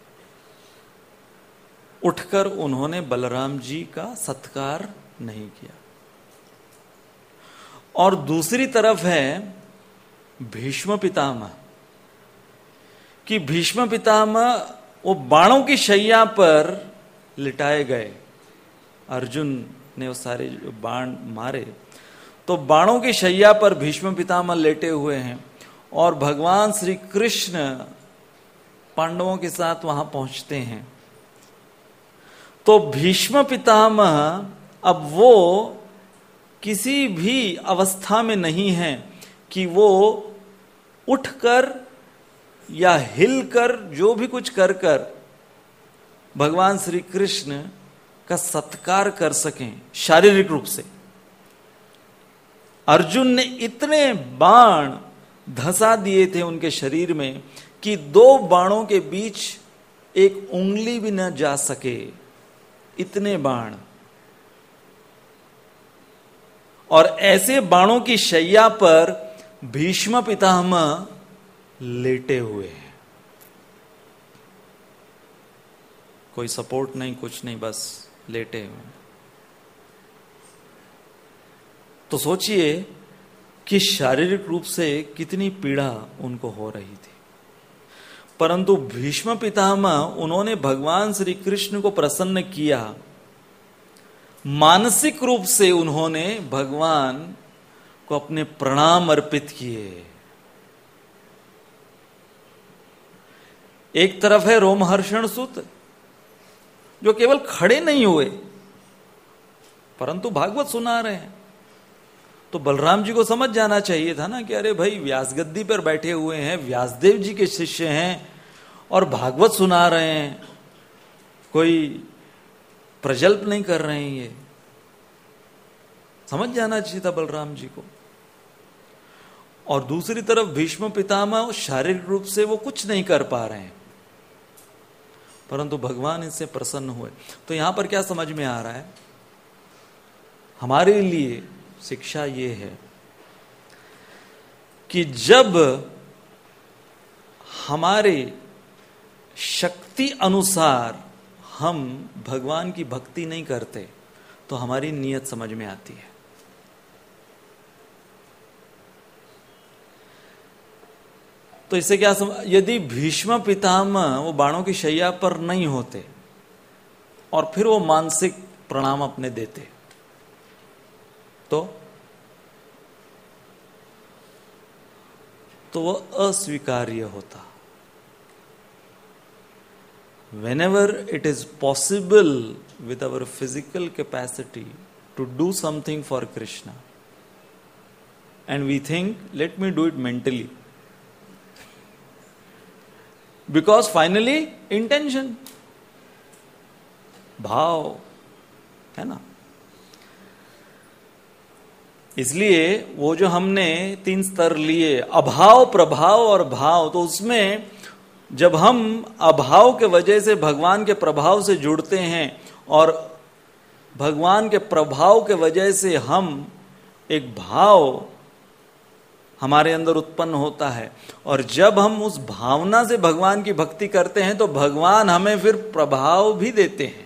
उठकर उन्होंने बलराम जी का सत्कार नहीं किया। और दूसरी तरफ है भीष्म पितामह, कि भीष्म पितामह वो बाणों की शैया पर लिटाए गए। अर्जुन ने वो सारे बाण मारे, तो बाणों की शैया पर भीष्म पितामह लेटे हुए हैं, और भगवान श्री कृष्ण पांडवों के साथ वहां पहुंचते हैं। तो भीष्म पितामह अब वो किसी भी अवस्था में नहीं है कि वो उठकर या हिलकर जो भी कुछ कर कर भगवान श्री कृष्ण का सत्कार कर सकें शारीरिक रूप से। अर्जुन ने इतने बाण धंसा दिए थे उनके शरीर में कि दो बाणों के बीच एक उंगली भी न जा सके, इतने बाण। और ऐसे बाणों की शैया पर भीष्म पितामह लेटे हुए हैं, कोई सपोर्ट नहीं, कुछ नहीं, बस लेटे हुए। तो सोचिए कि शारीरिक रूप से कितनी पीड़ा उनको हो रही थी। परंतु भीष्म पितामह उन्होंने भगवान श्री कृष्ण को प्रसन्न किया। मानसिक रूप से उन्होंने भगवान को अपने प्रणाम अर्पित किए। एक तरफ है रोमहर्षण सुत, जो केवल खड़े नहीं हुए परंतु भागवत सुना रहे हैं। तो बलराम जी को समझ जाना चाहिए था ना कि अरे भाई, व्यास गद्दी पर बैठे हुए हैं, व्यासदेव जी के शिष्य हैं और भागवत सुना रहे हैं, कोई प्रजल्प नहीं कर रहे हैं। ये समझ जाना चाहिए था बलराम जी को। और दूसरी तरफ भीष्म पितामह शारीरिक रूप से वो कुछ नहीं कर पा रहे हैं, परंतु भगवान इनसे प्रसन्न हुए। तो यहां पर क्या समझ में आ रहा है? हमारे लिए शिक्षा ये है कि जब हमारे शक्ति अनुसार हम भगवान की भक्ति नहीं करते तो हमारी नीयत समझ में आती है। तो इससे क्या समझ, यदि भीष्म पितामह वो बाणों की शैया पर नहीं होते और फिर वो मानसिक प्रणाम अपने देते तो तो वो अस्वीकार्य होता। Whenever it is possible with our physical capacity to do something for Krishna, and we think, let me do it mentally, because finally intention, भाव है ना। इसलिए वो जो हमने तीन स्तर लिए, अभाव, प्रभाव और भाव, तो उसमें जब हम अभाव के वजह से भगवान के प्रभाव से जुड़ते हैं और भगवान के प्रभाव के वजह से हम एक भाव हमारे अंदर उत्पन्न होता है, और जब हम उस भावना से भगवान की भक्ति करते हैं तो भगवान हमें फिर प्रभाव भी देते हैं।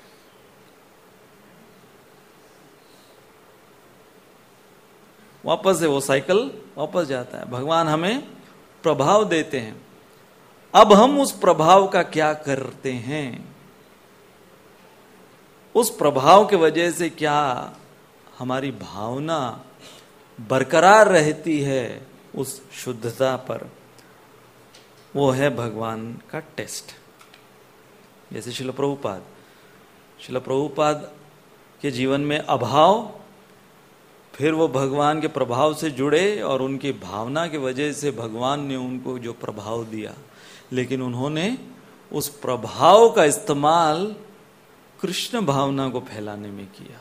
वापस से वो साइकिल वापस जाता है, भगवान हमें प्रभाव देते हैं। अब हम उस प्रभाव का क्या करते हैं, उस प्रभाव के वजह से क्या हमारी भावना बरकरार रहती है उस शुद्धता पर, वो है भगवान का टेस्ट। जैसे शिल प्रभुपाद शिल प्रभुपाद के जीवन में अभाव, फिर वो भगवान के प्रभाव से जुड़े और उनकी भावना की वजह से भगवान ने उनको जो प्रभाव दिया, लेकिन उन्होंने उस प्रभाव का इस्तेमाल कृष्ण भावना को फैलाने में किया।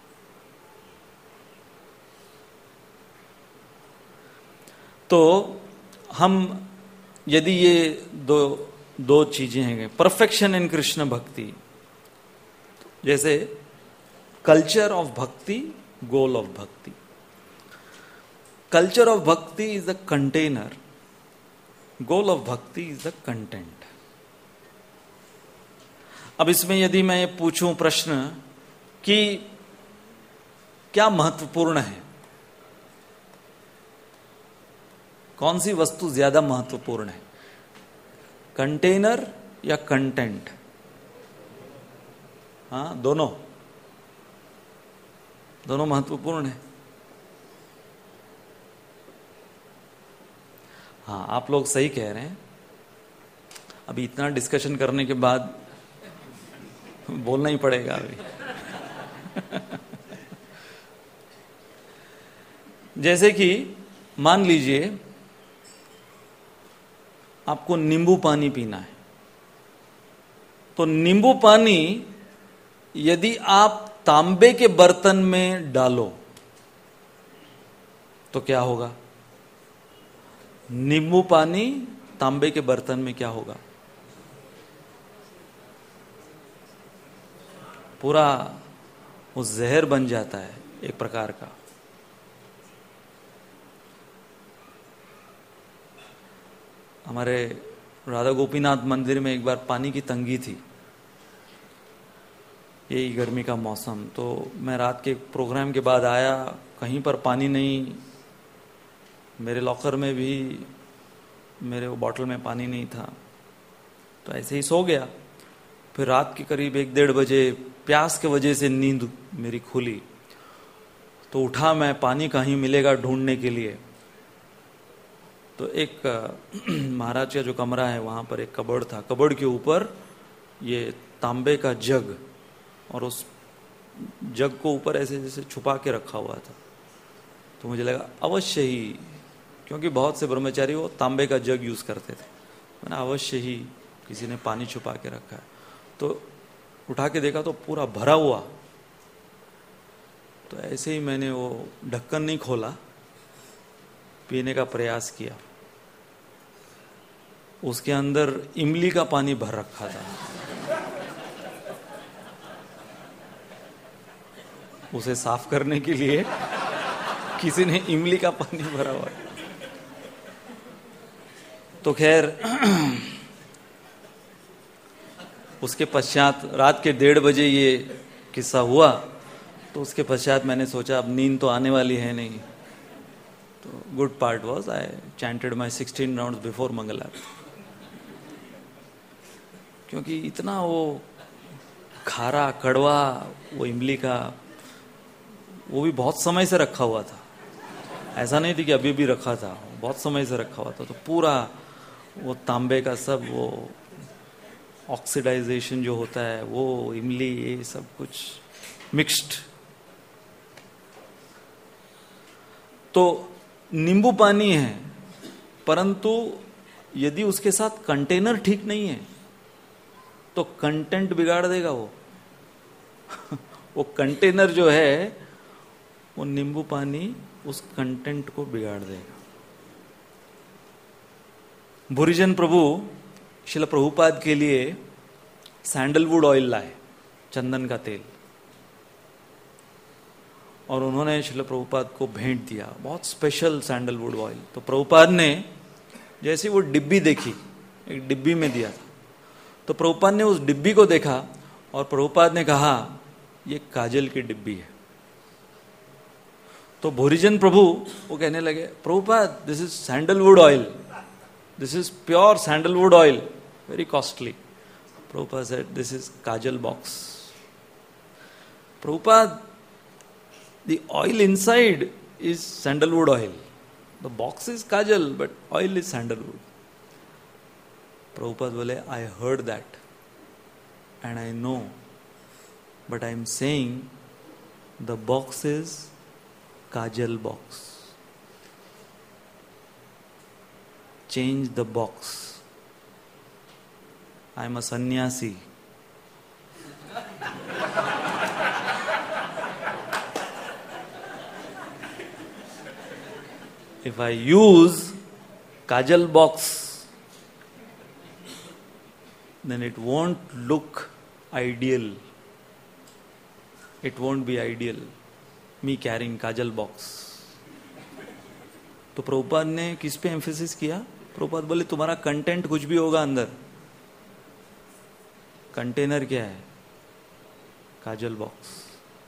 तो हम यदि ये दो दो चीजें हैं, परफेक्शन इन कृष्ण भक्ति, जैसे culture of bhakti, goal of bhakti. Culture of bhakti is the container, goal of bhakti is the content. अब इसमें यदि मैं पूछूं प्रश्न कि क्या महत्वपूर्ण है, कौन सी वस्तु ज्यादा महत्वपूर्ण है, कंटेनर या कंटेंट? हाँ, दोनों दोनों महत्वपूर्ण है। हाँ, आप लोग सही कह रहे हैं। अभी इतना डिस्कशन करने के बाद बोलना ही पड़ेगा अभी। जैसे कि मान लीजिए आपको नींबू पानी पीना है, तो नींबू पानी यदि आप तांबे के बर्तन में डालो तो क्या होगा? नींबू पानी तांबे के बर्तन में क्या होगा? पूरा वो जहर बन जाता है एक प्रकार का। हमारे राधा गोपीनाथ मंदिर में एक बार पानी की तंगी थी, यही गर्मी का मौसम। तो मैं रात के प्रोग्राम के बाद आया, कहीं पर पानी नहीं, मेरे लॉकर में भी मेरे वो बॉटल में पानी नहीं था, तो ऐसे ही सो गया। फिर रात के करीब एक डेढ़ बजे प्यास के वजह से नींद मेरी खुली, तो उठा मैं, पानी कहीं मिलेगा ढूंढने के लिए। तो एक महाराज का जो कमरा है वहां पर एक कबर्ड था, कबर्ड के ऊपर ये तांबे का जग, और उस जग को ऊपर ऐसे जैसे छुपा के रखा हुआ था। तो मुझे लगा अवश्य ही, क्योंकि बहुत से ब्रह्मचारी वो तांबे का जग यूज करते थे, मैंने अवश्य ही किसी ने पानी छुपा के रखा है। तो उठा के देखा तो पूरा भरा हुआ। तो ऐसे ही मैंने वो ढक्कन नहीं खोला, पीने का प्रयास किया। उसके अंदर इमली का पानी भर रखा था। उसे साफ करने के लिए किसी ने इमली का पानी भरा हुआ। तो खैर उसके पश्चात रात के डेढ़ बजे ये किस्सा हुआ। तो उसके पश्चात मैंने सोचा अब नींद तो आने वाली है नहीं। तो good part was I chanted my sixteen rounds before mangal aarti, क्योंकि इतना वो खारा कड़वा वो इमली का, वो भी बहुत समय से रखा हुआ था, ऐसा नहीं थी कि अभी भी रखा था, बहुत समय से रखा हुआ था। तो पूरा वो तांबे का सब वो ऑक्सीडाइजेशन जो होता है, वो इमली, ये सब कुछ मिक्स्ड। तो नींबू पानी है, परंतु यदि उसके साथ कंटेनर ठीक नहीं है तो कंटेंट बिगाड़ देगा वो। वो कंटेनर जो है वो नींबू पानी उस कंटेंट को बिगाड़ देगा। भूरिजन प्रभु श्रील प्रभुपाद के लिए सैंडलवुड ऑयल लाए, चंदन का तेल, और उन्होंने श्रील प्रभुपाद को भेंट दिया, बहुत स्पेशल सैंडलवुड ऑयल। तो प्रभुपाद ने जैसे वो डिब्बी देखी, एक डिब्बी में दिया था, तो प्रभुपाद ने उस डिब्बी को देखा और प्रभुपाद ने कहा ये काजल की डिब्बी है। तो भूरिजन प्रभु वो कहने लगे, Prabhupada this is sandalwood oil, this is pure sandalwood oil, very costly. Prabhupada said this is kajal box. Prabhupada the oil inside is sandalwood oil, the box is kajal but oil is sandalwood. Prabhupada bole, I heard that and I know, but I am saying the box is kajal box. Change the box. I am a sannyasi. If I use kajal box, then it won't look ideal. It won't be ideal, me carrying kajal box. तो प्रभुपाद ने किस पे emphasis किया? प्रभुपाद बोले तुम्हारा content कुछ भी होगा अंदर, कंटेनर क्या है? काजल बॉक्स।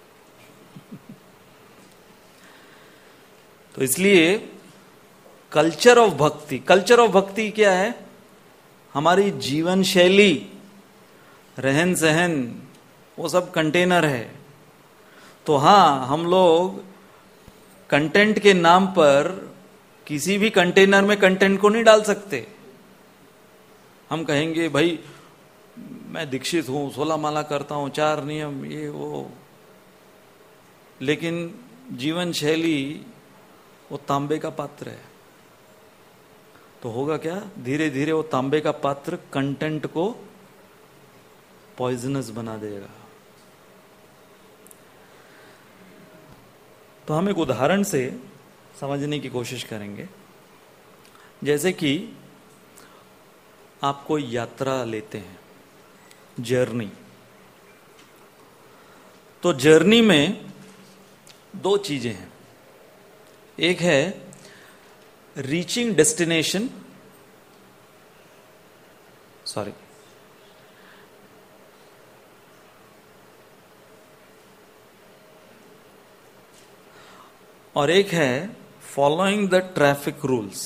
तो इसलिए culture of bhakti, culture of bhakti क्या है? हमारी जीवन शैली, रहन सहन, वो सब कंटेनर है। तो हाँ, हम लोग कंटेंट के नाम पर किसी भी कंटेनर में कंटेंट को नहीं डाल सकते। हम कहेंगे भाई मैं दीक्षित हूं, सोलह माला करता हूं, चार नियम, ये वो, लेकिन जीवन शैली वो तांबे का पात्र है। तो होगा क्या? धीरे धीरे वो तांबे का पात्र कंटेंट को पॉइजनस बना देगा। तो हम एक उदाहरण से समझने की कोशिश करेंगे। जैसे कि आप कोई यात्रा लेते हैं, जर्नी। तो जर्नी में दो चीजें हैं। एक है रीचिंग डेस्टिनेशन, सॉरी और एक है फॉलोइंग द ट्रैफिक रूल्स।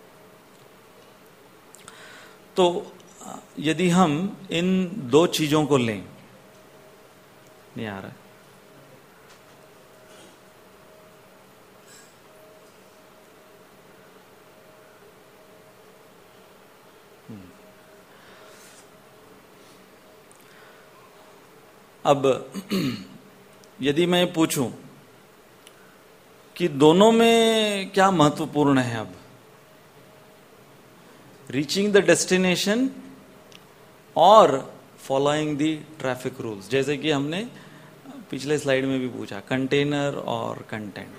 तो यदि हम इन दो चीजों को लें, नहीं आ रहा है, अब यदि मैं पूछूं कि दोनों में क्या महत्वपूर्ण है, अब रीचिंग द डेस्टिनेशन और फॉलोइंग द ट्रैफिक रूल्स, जैसे कि हमने पिछले स्लाइड में भी पूछा, कंटेनर और कंटेंट।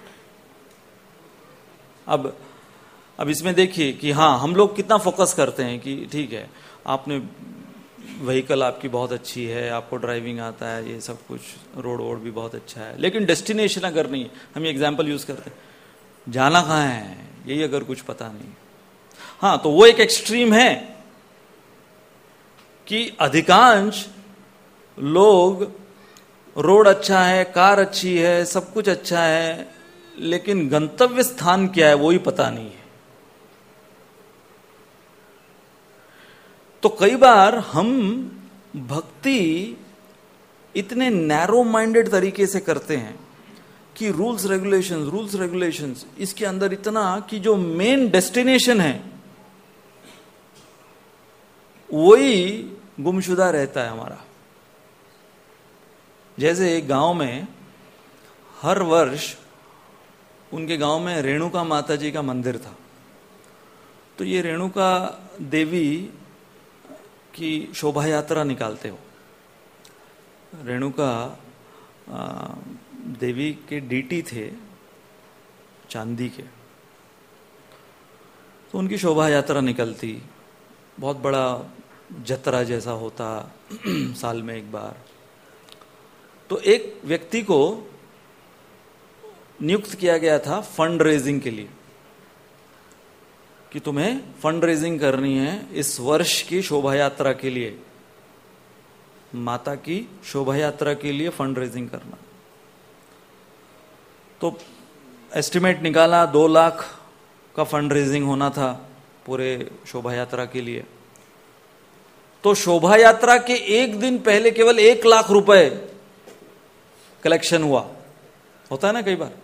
अब अब इसमें देखिए कि हाँ, हम लोग कितना फोकस करते हैं कि ठीक है, आपने व्हीकल आपकी बहुत अच्छी है, आपको ड्राइविंग आता है, ये सब कुछ, रोड वोड भी बहुत अच्छा है, लेकिन डेस्टिनेशन अगर नहीं, हम ये एग्जाम्पल यूज करते हैं, जाना कहाँ है यही अगर कुछ पता नहीं। हाँ, तो वो एक एक्सट्रीम है कि अधिकांश लोग रोड अच्छा है, कार अच्छी है, सब कुछ अच्छा है, लेकिन गंतव्य स्थान क्या है वो ही पता नहीं है। तो कई बार हम भक्ति इतने नैरो माइंडेड तरीके से करते हैं कि रूल्स रेगुलेशंस रूल्स रेगुलेशंस इसके अंदर इतना कि जो मेन डेस्टिनेशन है वही गुमशुदा रहता है हमारा। जैसे एक गांव में हर वर्ष उनके गांव में रेणुका माता जी का मंदिर था। तो ये रेणुका देवी की शोभा यात्रा निकालते हो। रेणुका देवी के डीटी थे चांदी के। तो उनकी शोभा यात्रा निकलती, बहुत बड़ा जतरा जैसा होता साल में एक बार। तो एक व्यक्ति को नियुक्त किया गया था फंड रेजिंग के लिए, कि तुम्हें फंड रेजिंग करनी है इस वर्ष की शोभा यात्रा के लिए, माता की शोभा यात्रा के लिए फंड रेजिंग करना। तो एस्टिमेट निकाला, दो लाख का फंड रेजिंग होना था पूरे शोभा यात्रा के लिए। तो शोभा यात्रा के एक दिन पहले केवल एक लाख रुपए कलेक्शन हुआ। होता है ना कई बार,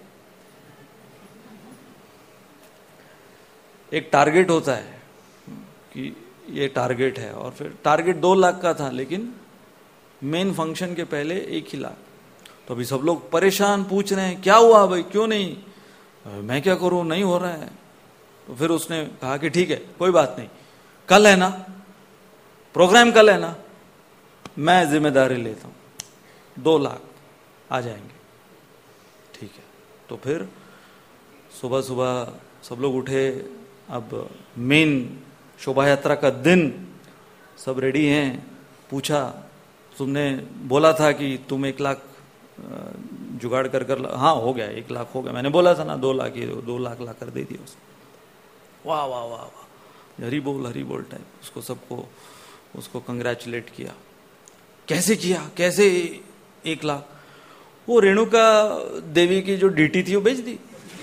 एक टारगेट होता है कि ये टारगेट है, और फिर टारगेट दो लाख का था लेकिन मेन फंक्शन के पहले एक ही लाख। तो अभी सब लोग परेशान, पूछ रहे हैं क्या हुआ भाई, क्यों नहीं, मैं क्या करूं, नहीं हो रहा है। तो फिर उसने कहा कि ठीक है कोई बात नहीं, कल है ना प्रोग्राम, कल है ना, मैं जिम्मेदारी लेता हूं, दो लाख आ जाएंगे। ठीक है। तो फिर सुबह सुबह सब लोग उठे, अब मेन शोभा यात्रा का दिन, सब रेडी हैं। पूछा, तुमने बोला था कि तुम एक लाख जुगाड़ कर कर, हाँ हो गया, एक लाख हो गया, मैंने बोला था ना दो लाख, ये दो लाख ला कर दे दिया उसने। वाह वाह वाह वाह, हरी बोल हरी बोल टाइप, उसको सबको उसको कंग्रेचुलेट किया। कैसे किया, कैसे एक लाख? वो रेणुका देवी की जो डीटी थी वो बेच दी।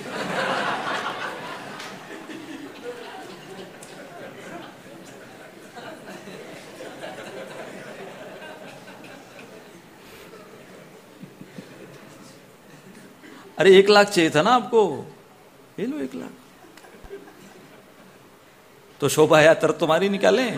अरे एक लाख चाहिए था ना आपको, ले लो एक लाख। तो शोभा यात्रा तुम्हारी निकालें।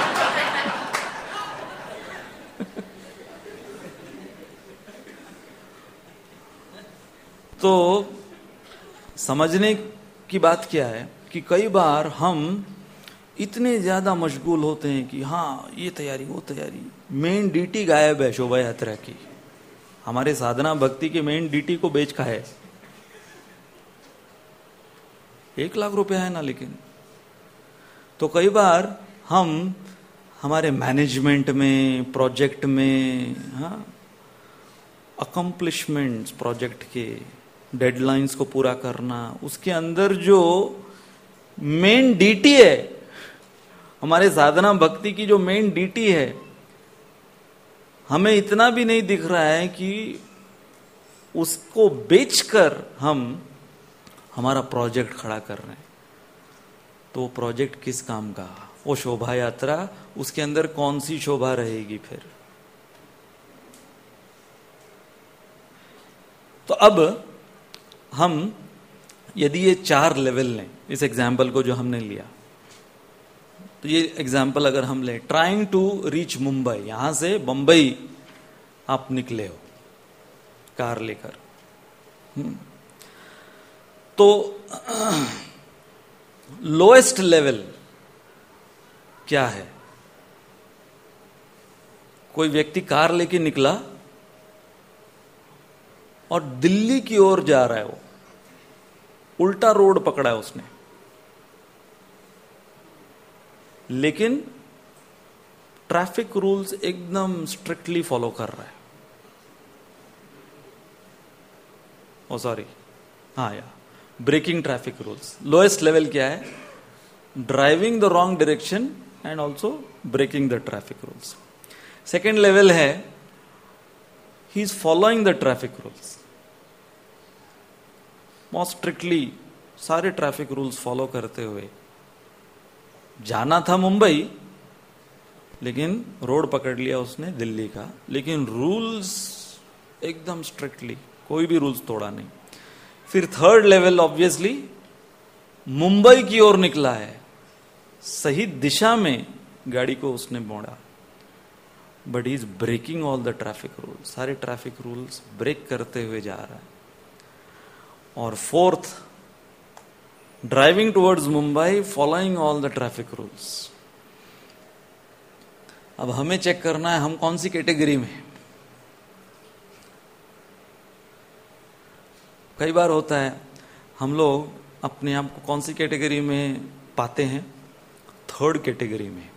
तो समझने की बात क्या है कि कई बार हम इतने ज्यादा मशगूल होते हैं कि हाँ ये तैयारी वो तैयारी, मेन ड्यूटी गायब है शोभा यात्रा की। हमारे साधना भक्ति के मेन ड्यूटी को बेच खा है। एक लाख रुपया है ना, लेकिन तो कई बार हम हमारे मैनेजमेंट में, प्रोजेक्ट में, हाँ अकम्प्लिशमेंट्स, प्रोजेक्ट के डेडलाइंस को पूरा करना, उसके अंदर जो मेन ड्यूटी है, हमारे साधना भक्ति की जो मेन ड्यूटी है, हमें इतना भी नहीं दिख रहा है कि उसको बेचकर हम हमारा प्रोजेक्ट खड़ा कर रहे हैं। तो वो प्रोजेक्ट किस काम का? वो शोभा यात्रा, उसके अंदर कौन सी शोभा रहेगी फिर? तो अब हम यदि ये चार लेवल लें, इस एग्जाम्पल को जो हमने लिया, तो ये एग्जाम्पल अगर हम लें, ट्राइंग टू रीच मुंबई, यहां से बंबई आप निकले हो कार लेकर, तो लोएस्ट लेवल क्या है? कोई व्यक्ति कार लेके निकला और दिल्ली की ओर जा रहा है, वो उल्टा रोड पकड़ा है उसने, लेकिन ट्रैफिक रूल्स एकदम स्ट्रिक्टली फॉलो कर रहा है। ओ सॉरी, हाँ या breaking traffic rules. Lowest level क्या है? Driving the wrong direction and also breaking the traffic rules. Second level है he is following the traffic rules, बहुत स्ट्रिक्टली सारे ट्रैफिक रूल्स फॉलो करते हुए जाना था मुंबई, लेकिन रोड पकड़ लिया उसने दिल्ली का, लेकिन रूल्स एकदम स्ट्रिक्टली, कोई भी रूल्स तोड़ा नहीं। फिर थर्ड लेवल, ऑब्वियसली मुंबई की ओर निकला है, सही दिशा में गाड़ी को उसने मोड़ा, but he is breaking all the traffic rules, सारे ट्रैफिक रूल्स ब्रेक करते हुए जा रहा है। और fourth, driving towards Mumbai, following all the traffic rules. अब हमें चेक करना है हम कौन सी कैटेगरी में। कई बार होता है हम लोग अपने आप को कौन सी कैटेगरी में पाते हैं? थर्ड कैटेगरी में।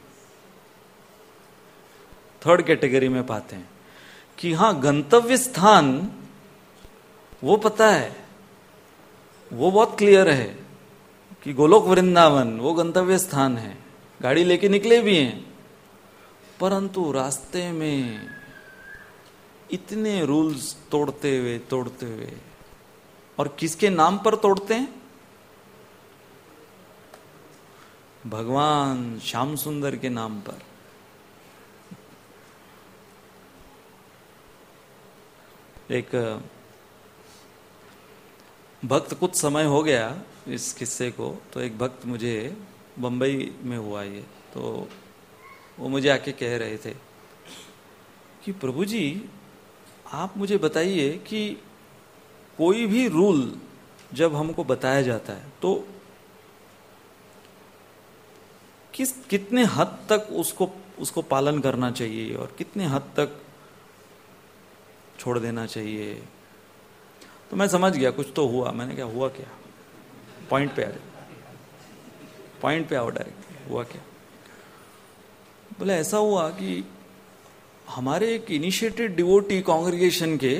थर्ड कैटेगरी में पाते हैं कि हाँ, गंतव्य स्थान वो पता है, वो बहुत क्लियर है कि गोलोक वृंदावन वो गंतव्य स्थान है, गाड़ी लेके निकले भी हैं, परंतु रास्ते में इतने रूल्स तोड़ते हुए तोड़ते हुए, और किसके नाम पर तोड़ते हैं? भगवान श्याम सुंदर के नाम पर। एक भक्त, कुछ समय हो गया इस किस्से को, तो एक भक्त मुझे बंबई में हुआ ये, तो वो मुझे आके कह रहे थे कि प्रभु जी आप मुझे बताइए कि कोई भी रूल जब हमको बताया जाता है तो किस कितने हद तक उसको उसको पालन करना चाहिए और कितने हद तक छोड़ देना चाहिए। तो मैं समझ गया कुछ तो हुआ। मैंने क्या हुआ? क्या पॉइंट पे आ जाए, पॉइंट पे आओ डायरेक्ट। हुआ क्या? बोले ऐसा हुआ कि हमारे एक इनिशिएटेड डिवोटी कांग्रेगेशन के,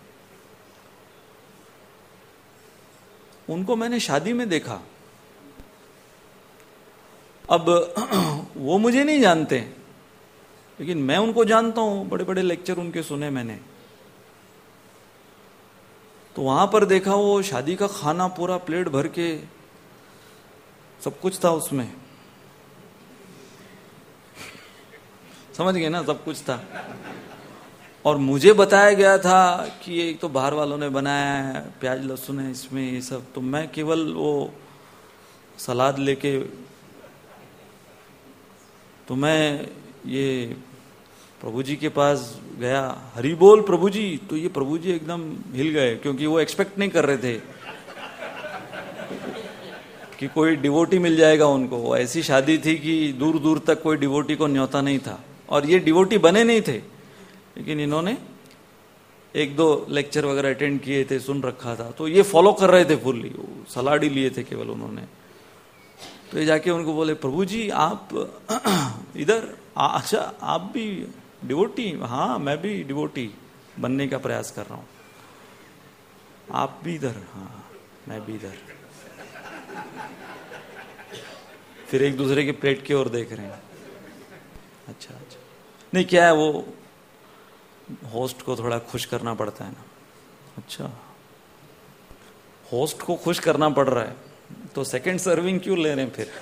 उनको मैंने शादी में देखा। अब वो मुझे नहीं जानते, लेकिन मैं उनको जानता हूं, बड़े बड़े लेक्चर उनके सुने मैंने। तो वहां पर देखा वो शादी का खाना पूरा प्लेट भर के, सब कुछ था उसमें, समझ गए ना, सब कुछ था। और मुझे बताया गया था कि ये तो बाहर वालों ने बनाया है, प्याज लहसुन है इसमें, ये सब। तो मैं केवल वो सलाद लेके, तो मैं ये प्रभु जी के पास गया, हरि बोल प्रभु जी। तो ये प्रभु जी एकदम हिल गए, क्योंकि वो एक्सपेक्ट नहीं कर रहे थे कि कोई डिवोटी मिल जाएगा उनको। ऐसी शादी थी कि दूर दूर तक कोई डिवोटी को न्योता नहीं था, और ये डिवोटी बने नहीं थे, लेकिन इन्होंने एक दो लेक्चर वगैरह अटेंड किए थे, सुन रखा था, तो ये फॉलो कर रहे थे फुल्ली। सलाड ही लिए थे केवल उन्होंने। तो ये जाके उनको बोले, प्रभु जी आप इधर, अच्छा आप भी डिवोटी? हाँ मैं भी डिवोटी बनने का प्रयास कर रहा हूं। आप भी इधर? हाँ मैं भी इधर। फिर एक दूसरे के प्लेट की ओर देख रहे हैं। अच्छा अच्छा, नहीं क्या है, वो होस्ट को थोड़ा खुश करना पड़ता है ना। अच्छा, होस्ट को खुश करना पड़ रहा है तो सेकंड सर्विंग क्यों ले रहे हैं फिर?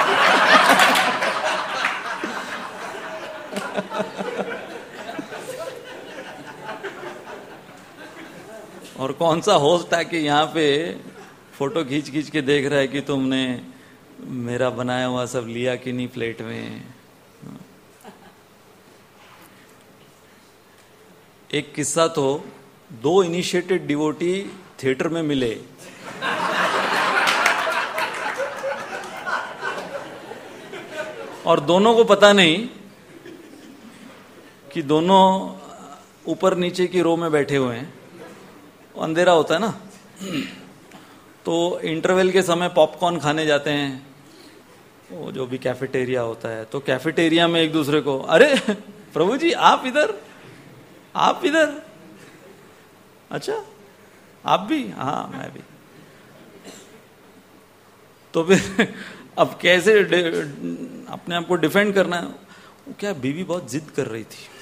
और कौन सा होस्ट आके यहाँ पे फोटो खींच खींच के देख रहा है कि तुमने मेरा बनाया हुआ सब लिया कि नहीं प्लेट में। एक किस्सा तो, दो इनिशिएटेड डिवोटी थिएटर में मिले। और दोनों को पता नहीं कि दोनों ऊपर नीचे की रो में बैठे हुए हैं। अंधेरा होता है ना, तो इंटरवल के समय पॉपकॉर्न खाने जाते हैं, वो जो भी कैफेटेरिया होता है। तो कैफेटेरिया में एक दूसरे को, अरे प्रभु जी आप इधर, आप इधर, अच्छा आप भी? हाँ मैं भी। तो फिर अब कैसे अपने आप को डिफेंड करना है? वो क्या, बीवी बहुत जिद कर रही थी।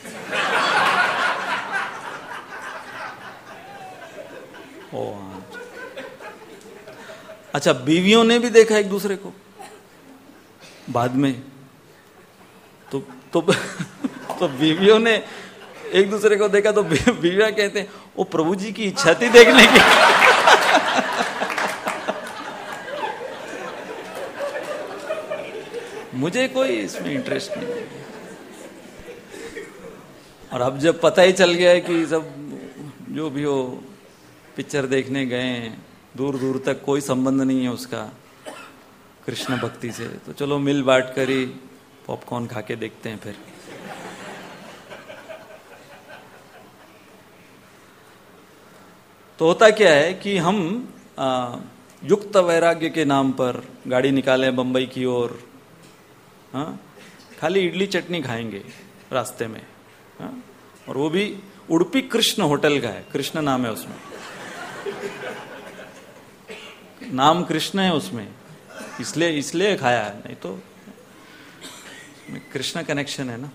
ओ हाँ, अच्छा बीवियों ने भी देखा एक दूसरे को बाद में, तो तो तो बीवियों ने एक दूसरे को देखा, तो बीवियां कहते हैं वो प्रभु जी की इच्छा थी देखने की। मुझे कोई इसमें इंटरेस्ट नहीं है। और अब जब पता ही चल गया है कि सब जो भी हो पिक्चर देखने गए, दूर दूर तक कोई संबंध नहीं है उसका कृष्ण भक्ति से, तो चलो मिल बांट कर ही पॉपकॉर्न खा के देखते हैं फिर। तो होता क्या है कि हम आ, युक्त वैराग्य के नाम पर गाड़ी निकाले बंबई की ओर, हाँ, खाली इडली चटनी खाएंगे रास्ते में, हाँ? और वो भी उडुपी कृष्ण होटल का है, कृष्ण नाम है उसमें, नाम कृष्ण है उसमें, इसलिए इसलिए खाया है, नहीं तो कृष्ण कनेक्शन है ना।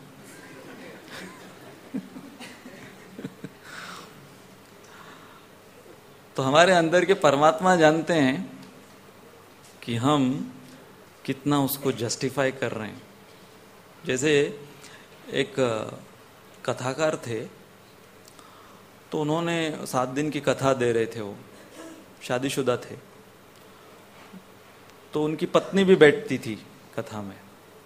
तो हमारे अंदर के परमात्मा जानते हैं कि हम कितना उसको जस्टिफाई कर रहे हैं। जैसे एक कथाकार थे, तो उन्होंने सात दिन की कथा दे रहे थे, वो शादीशुदा थे, तो उनकी पत्नी भी बैठती थी कथा में।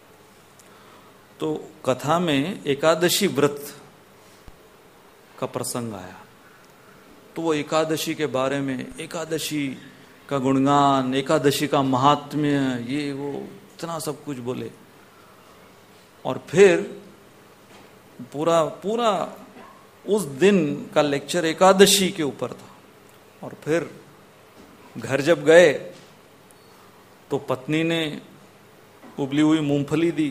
तो कथा में एकादशी व्रत का प्रसंग आया, तो वो एकादशी के बारे में, एकादशी का गुणगान, एकादशी का महात्म्य, ये वो इतना सब कुछ बोले। और फिर पूरा पूरा उस दिन का लेक्चर एकादशी के ऊपर था। और फिर घर जब गए तो पत्नी ने उबली हुई मूंगफली दी,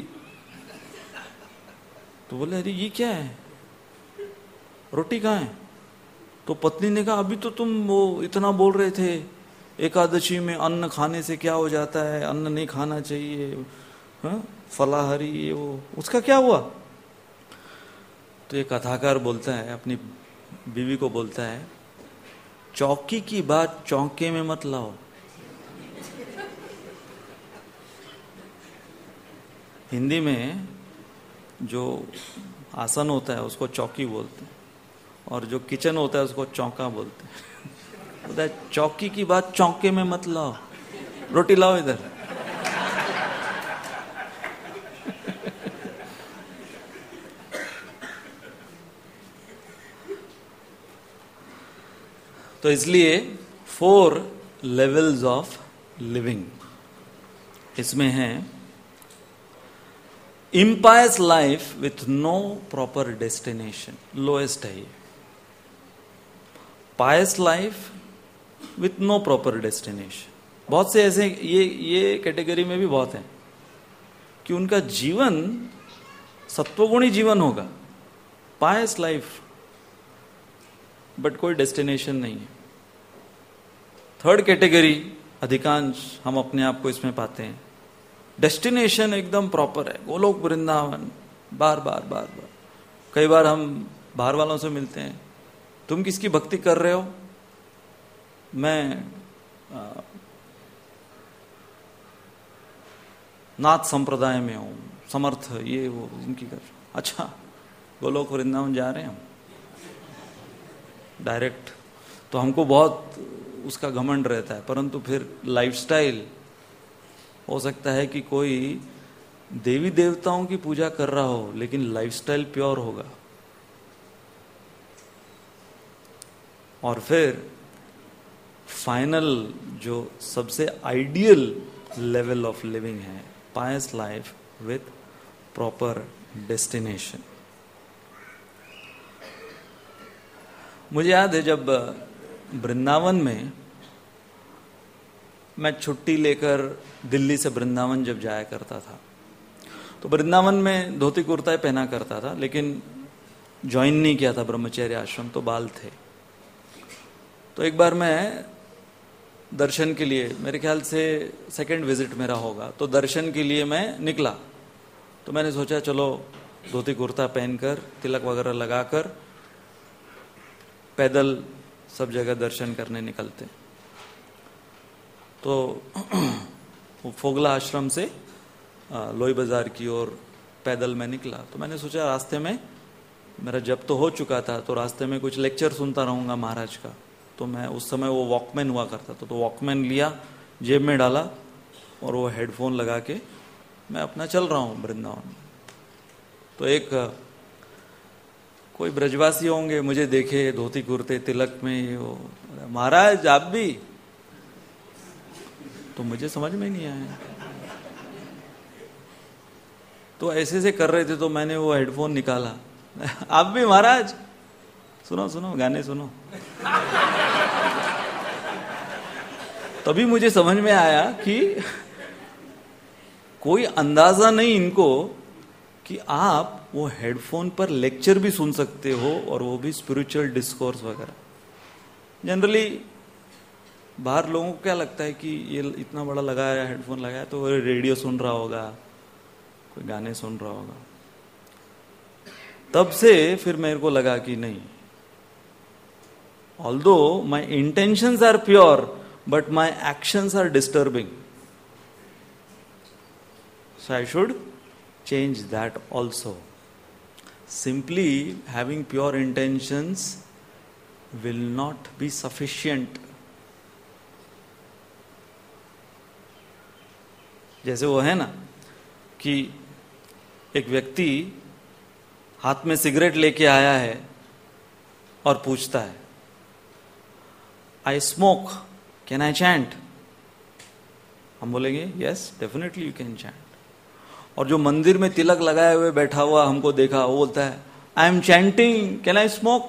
तो बोले अरे ये क्या है, रोटी कहाँ है? तो पत्नी ने कहा अभी तो तुम वो इतना बोल रहे थे एकादशी में अन्न खाने से क्या हो जाता है, अन्न नहीं खाना चाहिए, हाँ? फलाहारी ये वो, उसका क्या हुआ? तो ये कथाकार बोलता है, अपनी बीवी को बोलता है, चौकी की बात चौके में मत लाओ। हिंदी में जो आसन होता है उसको चौकी बोलते हैं, और जो किचन होता है उसको चौका बोलते हैं। बोलता है चौकी की बात चौके में मत लाओ, रोटी लाओ इधर। तो इसलिए फोर लेवल्स ऑफ लिविंग इसमें है। Impious life with no proper destination, lowest है ये। Pious life with no proper destination, बहुत से ऐसे ये ये कैटेगरी में भी बहुत हैं कि उनका जीवन सत्वगुणी जीवन होगा, पायस लाइफ, बट कोई डेस्टिनेशन नहीं है। थर्ड कैटेगरी अधिकांश हम अपने आप को इसमें पाते हैं, डेस्टिनेशन एकदम प्रॉपर है, गोलोक वृंदावन, बार बार बार बार। कई बार हम बाहर वालों से मिलते हैं, तुम किसकी भक्ति कर रहे हो? मैं आ, नाथ संप्रदाय में हूं, समर्थ ये वो इनकी कर। अच्छा, गोलोक वृंदावन जा रहे हैं हम डायरेक्ट, तो हमको बहुत उसका घमंड रहता है, परंतु फिर लाइफस्टाइल हो सकता है कि कोई देवी देवताओं की पूजा कर रहा हो लेकिन लाइफस्टाइल प्योर होगा। और फिर फाइनल जो सबसे आइडियल लेवल ऑफ लिविंग है, pious life with proper destination. मुझे याद है जब वृंदावन में मैं छुट्टी लेकर दिल्ली से वृंदावन जब जाया करता था, तो वृंदावन में धोती कुर्ता पहना करता था, लेकिन ज्वाइन नहीं किया था ब्रह्मचर्य आश्रम, तो बाल थे। तो एक बार मैं दर्शन के लिए, मेरे ख्याल से सेकंड विजिट मेरा होगा, तो दर्शन के लिए मैं निकला। तो मैंने सोचा चलो धोती कुर्ता पहनकर, तिलक वगैरह लगाकर पैदल सब जगह दर्शन करने निकलते। तो फोगला आश्रम से लोई बाजार की ओर पैदल मैं निकला। तो मैंने सोचा रास्ते में मेरा जब तो हो चुका था, तो रास्ते में कुछ लेक्चर सुनता रहूंगा महाराज का। तो मैं उस समय वो वॉकमैन हुआ करता था, तो वॉकमैन लिया, जेब में डाला और वो हेडफोन लगा के मैं अपना चल रहा हूँ वृंदावन। तो एक कोई ब्रजवासी होंगे, मुझे देखे धोती कुर्ते तिलक में, ये वो, महाराज आप भी? तो मुझे समझ में नहीं आया। तो ऐसे से कर रहे थे, तो मैंने वो हेडफोन निकाला, आप भी महाराज? सुनो सुनो गाने सुनो। तभी मुझे समझ में आया कि कोई अंदाजा नहीं इनको कि आप वो हेडफोन पर लेक्चर भी सुन सकते हो और वो भी स्पिरिचुअल डिस्कोर्स वगैरह। जनरली बाहर लोगों को क्या लगता है कि ये इतना बड़ा लगाया है, हेडफोन लगाया तो वो रेडियो सुन रहा होगा, कोई गाने सुन रहा होगा। तब से फिर मेरे को लगा कि नहीं, although my intentions are pure but my actions are disturbing, so I should change that also. Simply having pure intentions will not be sufficient. जैसे वो है ना कि एक व्यक्ति हाथ में सिगरेट लेके आया है और पूछता है, I smoke, can I chant? हम बोलेंगे yes definitely you can chant. और जो मंदिर में तिलक लगाए हुए बैठा हुआ हमको देखा, वो बोलता है I am chanting, can I smoke?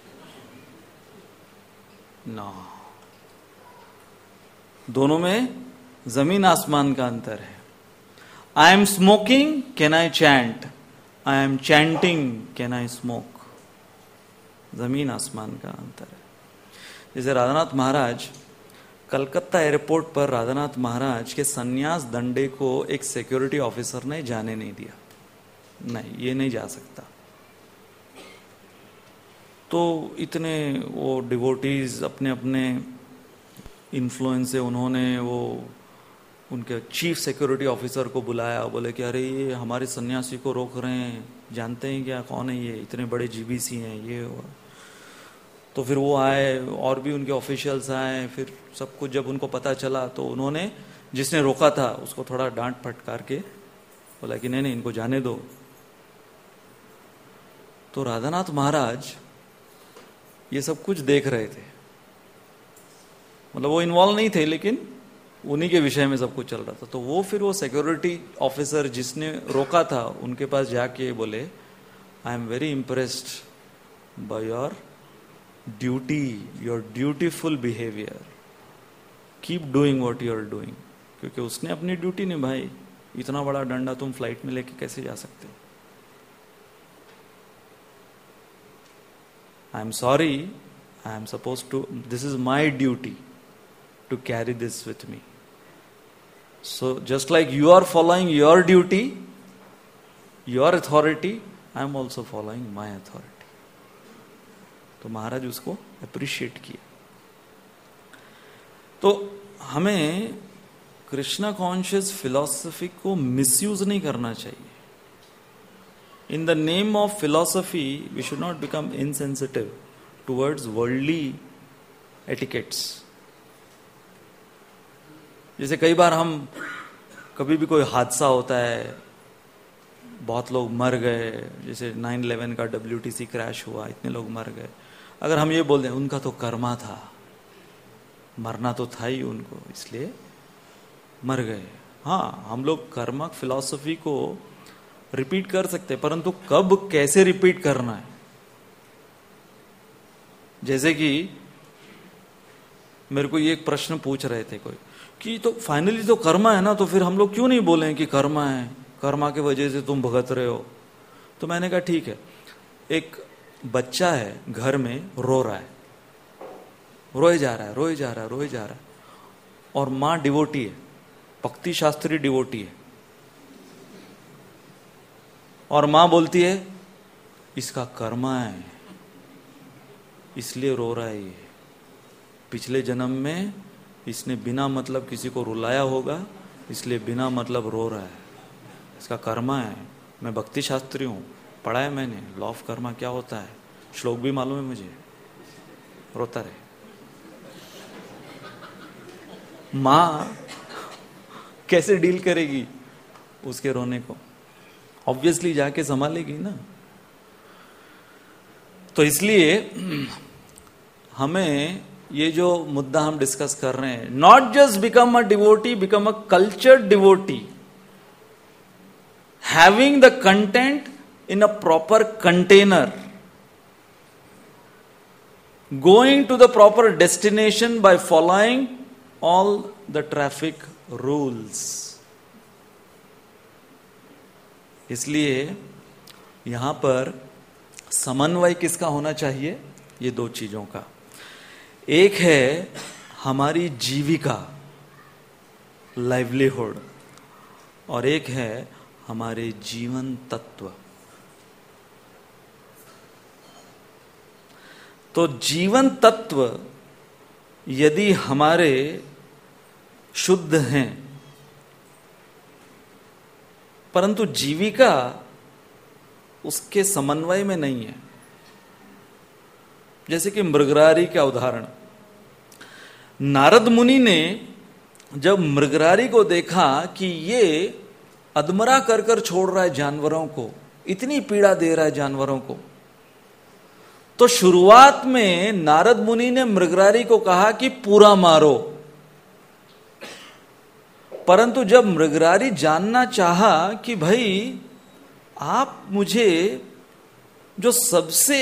No. दोनों में जमीन आसमान का अंतर है। I am smoking, can I chant? I am chanting, can I smoke? जमीन आसमान का अंतर है। जैसे राधानाथ महाराज, कलकत्ता एयरपोर्ट पर राधानाथ महाराज के सन्यास दंडे को एक सिक्योरिटी ऑफिसर ने जाने नहीं दिया, नहीं ये नहीं जा सकता। तो इतने वो डिवोटीज अपने अपने इन्फ्लुएंस से उन्होंने वो उनके चीफ सिक्योरिटी ऑफिसर को बुलाया, बोले कि अरे ये हमारे सन्यासी को रोक रहे हैं, जानते हैं क्या कौन है ये, इतने बड़े जीबीसी हैं ये वो। तो फिर वो आए और भी उनके ऑफिशियल्स आए, फिर सब कुछ जब उनको पता चला तो उन्होंने जिसने रोका था उसको थोड़ा डांट फटकार के बोला कि नहीं नहीं इनको जाने दो। तो राधानाथ महाराज ये सब कुछ देख रहे थे, मतलब वो इन्वॉल्व नहीं थे लेकिन उन्हीं के विषय में सब कुछ चल रहा था। तो वो फिर वो सिक्योरिटी ऑफिसर जिसने रोका था उनके पास जाके बोले, I am very impressed by your duty, your dutiful behaviour, keep doing what you are doing. क्योंकि उसने अपनी ड्यूटी निभाई, इतना बड़ा डंडा तुम फ्लाइट में लेके कैसे जा सकते हो? I am sorry, I am suppose to, this is my duty to carry this with me. So just like you are following your duty, your authority, I am also following my authority. तो महाराज उसको appreciate किया। तो हमें Krishna conscious philosophy को misuse नहीं करना चाहिए। In the name of philosophy we should not become insensitive towards worldly etiquettes. जैसे कई बार हम कभी भी कोई हादसा होता है, बहुत लोग मर गए, जैसे नाइन इलेवन का डब्ल्यूटीसी क्रैश हुआ, इतने लोग मर गए। अगर हम ये बोल दें उनका तो कर्मा था, मरना तो था ही उनको इसलिए मर गए। हाँ, हम लोग कर्मा फिलॉसफी को रिपीट कर सकते हैं, परंतु कब कैसे रिपीट करना है। जैसे कि मेरे को ये एक प्रश्न पूछ रहे थे कोई कि तो फाइनली तो कर्मा है ना, तो फिर हम लोग क्यों नहीं बोले कि कर्मा है, कर्मा की वजह से तुम भुगत रहे हो। तो मैंने कहा ठीक है, एक बच्चा है घर में रो रहा है, रोए जा रहा है रोए जा रहा है रोए जा रहा है, और मां डिवोटी है, भक्ति शास्त्री डिवोटी है, और मां बोलती है इसका कर्मा है इसलिए रो रहा है, ये पिछले जन्म में इसने बिना मतलब किसी को रुलाया होगा इसलिए बिना मतलब रो रहा है, इसका कर्मा है। मैं भक्ति शास्त्री हूं, पढ़ा है मैंने, लॉ ऑफ कर्मा क्या होता है, श्लोक भी मालूम है मुझे, रोता रहे। मां कैसे डील करेगी उसके रोने को? ऑब्वियसली जाके संभालेगी ना। तो इसलिए हमें ये जो मुद्दा हम डिस्कस कर रहे हैं, not just become a devotee, become a cultured devotee, having the content in a proper container, going to the proper destination by following all the traffic rules. इसलिए यहां पर समन्वय किसका होना चाहिए? ये दो चीजों का। एक है हमारी जीविका, लाइवलीहुड, और एक है हमारे जीवन तत्व। तो जीवन तत्व यदि हमारे शुद्ध हैं, परंतु जीविका उसके समन्वय में नहीं है। जैसे कि मृगरारी का उदाहरण, नारद मुनि ने जब मृगरारी को देखा कि ये अधमरा कर कर छोड़ रहा है जानवरों को, इतनी पीड़ा दे रहा है जानवरों को, तो शुरुआत में नारद मुनि ने मृगरारी को कहा कि पूरा मारो। परंतु जब मृगरारी जानना चाहा कि भाई आप मुझे जो सबसे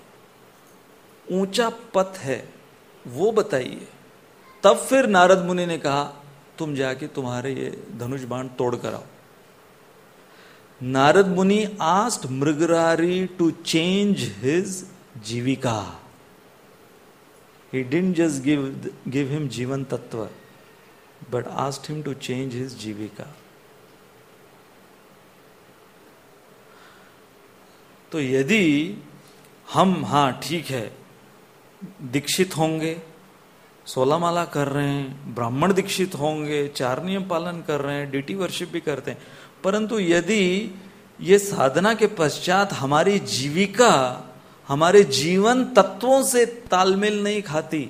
ऊंचा पथ है वो बताइए, तब फिर नारद मुनि ने कहा तुम जाके तुम्हारे ये धनुष बाण तोड़ कर आओ। Narad Muni asked Mrigarari to change his jivika. He didn't just give, give him जीवन तत्व, but asked him to change his जीविका. तो यदि हम, हाँ ठीक है, दीक्षित होंगे, सोलह माला कर रहे हैं, ब्राह्मण दीक्षित होंगे, चार नियम पालन कर रहे हैं, डीटी वर्शिप भी करते हैं, परंतु यदि ये साधना के पश्चात हमारी जीविका हमारे जीवन तत्वों से तालमेल नहीं खाती,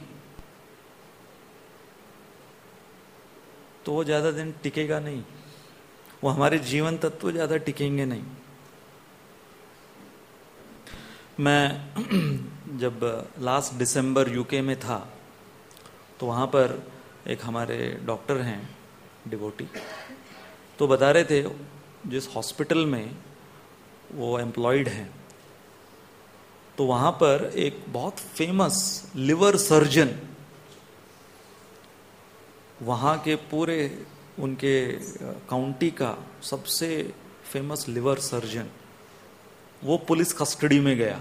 तो वो ज्यादा दिन टिकेगा नहीं, वो हमारे जीवन तत्व ज्यादा टिकेंगे नहीं. मैं जब लास्ट दिसंबर यूके में था तो वहाँ पर एक हमारे डॉक्टर हैं डिवोटी, तो बता रहे थे जिस हॉस्पिटल में वो एम्प्लॉयड हैं, तो वहाँ पर एक बहुत फेमस लिवर सर्जन, वहाँ के पूरे उनके काउंटी का सबसे फेमस लिवर सर्जन, वो पुलिस कस्टडी में गया.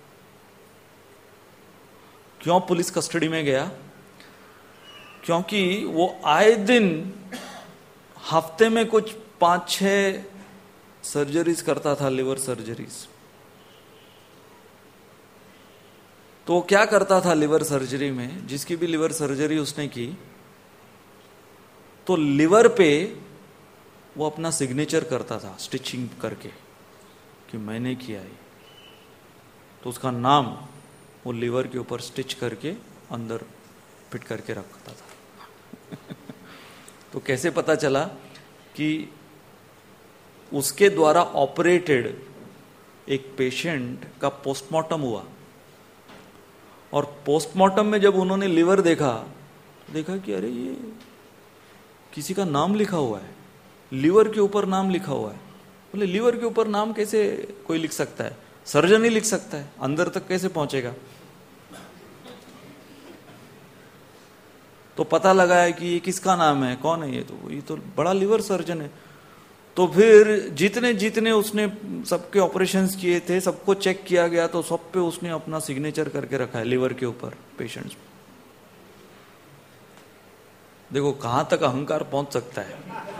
क्यों पुलिस कस्टडी में गया? क्योंकि वो आए दिन हफ्ते में कुछ पांच छह सर्जरीज करता था, लिवर सर्जरीज. तो क्या करता था लिवर सर्जरी में, जिसकी भी लिवर सर्जरी उसने की, तो लिवर पे वो अपना सिग्नेचर करता था स्टिचिंग करके कि मैंने किया है. तो उसका नाम वो लिवर के ऊपर स्टिच करके अंदर फिट करके रखता था. तो कैसे पता चला कि उसके द्वारा ऑपरेटेड एक पेशेंट का पोस्टमार्टम हुआ, और पोस्टमार्टम में जब उन्होंने लिवर देखा, देखा कि अरे ये किसी का नाम लिखा हुआ है, लिवर के ऊपर नाम लिखा हुआ है. बोले लिवर के ऊपर नाम कैसे कोई लिख सकता है? सर्जन ही लिख सकता है, अंदर तक कैसे पहुंचेगा? तो पता लगा है कि ये किसका नाम है, कौन है ये, तो ये तो बड़ा लिवर सर्जन है. तो फिर जितने जितने उसने सबके ऑपरेशंस किए थे, सबको चेक किया गया, तो सब पे उसने अपना सिग्नेचर करके रखा है लिवर के ऊपर पेशेंट्स. देखो कहां तक अहंकार पहुंच सकता है.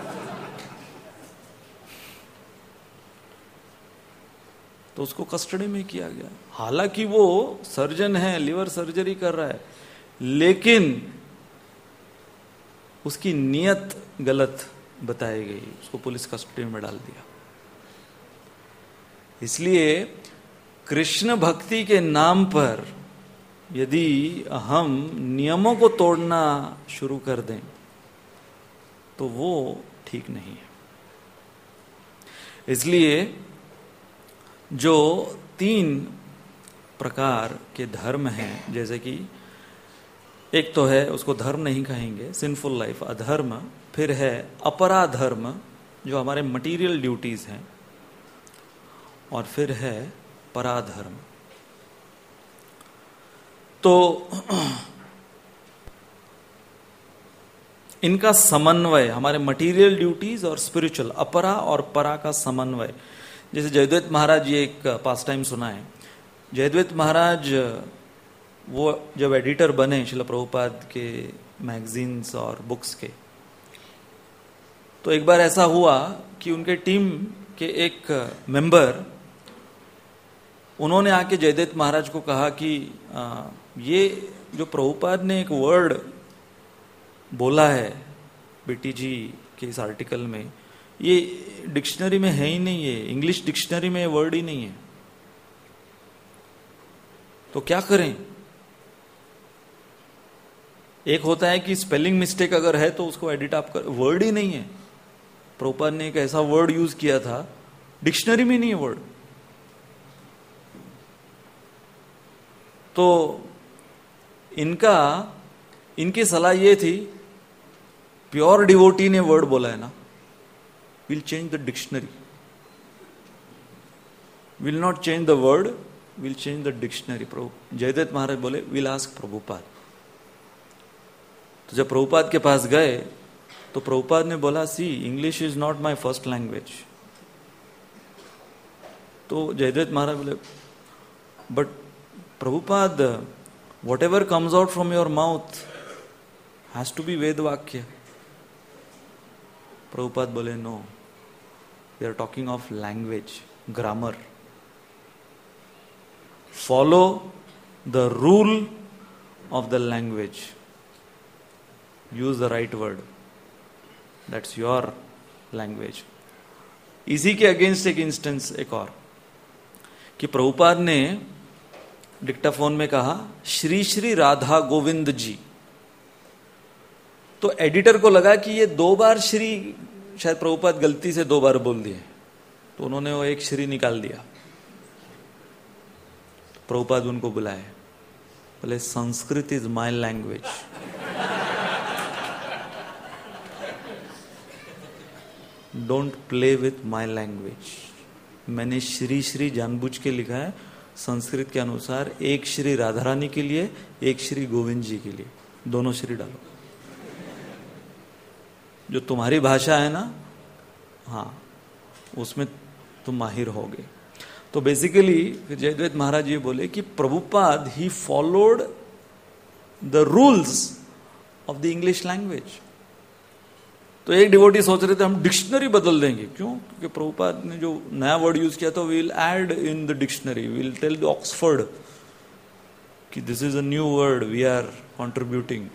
तो उसको कस्टडी में किया गया. हालांकि वो सर्जन है, लिवर सर्जरी कर रहा है, लेकिन उसकी नियत गलत बताई गई, उसको पुलिस कस्टडी में डाल दिया. इसलिए कृष्ण भक्ति के नाम पर यदि हम नियमों को तोड़ना शुरू कर दें तो वो ठीक नहीं है. इसलिए जो तीन प्रकार के धर्म हैं, जैसे कि एक तो है, उसको धर्म नहीं कहेंगे, सिंफुल लाइफ, अधर्म. फिर है अपराधर्म, जो हमारे मटेरियल ड्यूटीज हैं, और फिर है पराधर्म. तो इनका समन्वय, हमारे मटेरियल ड्यूटीज और स्पिरिचुअल, अपरा और परा का समन्वय। जैसे जयद्वैत महाराज, ये एक पास टाइम सुना है, जयद्वैत महाराज वो जब एडिटर बने श्रील प्रभुपाद के मैगजीन्स और बुक्स के, तो एक बार ऐसा हुआ कि उनके टीम के एक मेंबर, उन्होंने आके जयद्वैत महाराज को कहा कि आ, ये जो प्रभुपाद ने एक वर्ड बोला है बेटी जी के इस आर्टिकल में, ये डिक्शनरी में है ही नहीं है, इंग्लिश डिक्शनरी में वर्ड ही नहीं है, तो क्या करें? एक होता है कि स्पेलिंग मिस्टेक अगर है तो उसको एडिट आप कर, वर्ड ही नहीं है। प्रभुपाद ने एक ऐसा वर्ड यूज किया था, डिक्शनरी में नहीं है वर्ड। तो इनका इनकी सलाह ये थी, प्योर डिवोटी ने वर्ड बोला है ना, will change the dictionary, will not change the word, will change the dictionary. प्रभु जयदत्त महाराज बोले विल आस्क प्रभुपाद। तो जब प्रभुपाद के पास गए तो प्रभुपाद ने बोला, see English is not my first language. तो जयदत्त महाराज बोले, but Prabhupada, whatever comes out from your mouth has to be Veda vakya. Prabhupada बोले, no, we are talking of language, grammar. Follow the rule of the language, use the right word, that's your language. इसी के against एक instance एक और, कि प्रभुपाद ने Dictaphone में कहा, श्री श्री राधा गोविंद जी। तो एडिटर को लगा कि ये दो बार श्री, शायद प्रभुपाद गलती से दो बार बोल दिए, तो उन्होंने वो एक श्री निकाल दिया। प्रभुपाद उनको बुलाए, बोले Sanskrit is my language, don't play with my language. मैंने श्री श्री जानबूझ के लिखा है संस्कृत के अनुसार, एक श्री राधा रानी के लिए, एक श्री गोविंद जी के लिए, दोनों श्री डालो। जो तुम्हारी भाषा है ना, हाँ, उसमें तुम माहिर होगे। तो बेसिकली जयद्वैत महाराज ये बोले कि Prabhupada he followed the rules of the English language. तो एक डिवोटी सोच रहे थे हम डिक्शनरी बदल देंगे, क्यों? क्योंकि प्रभुपाद ने जो नया वर्ड यूज किया तो will add in the dictionary, will tell the Oxford कि this is a new word we are contributing.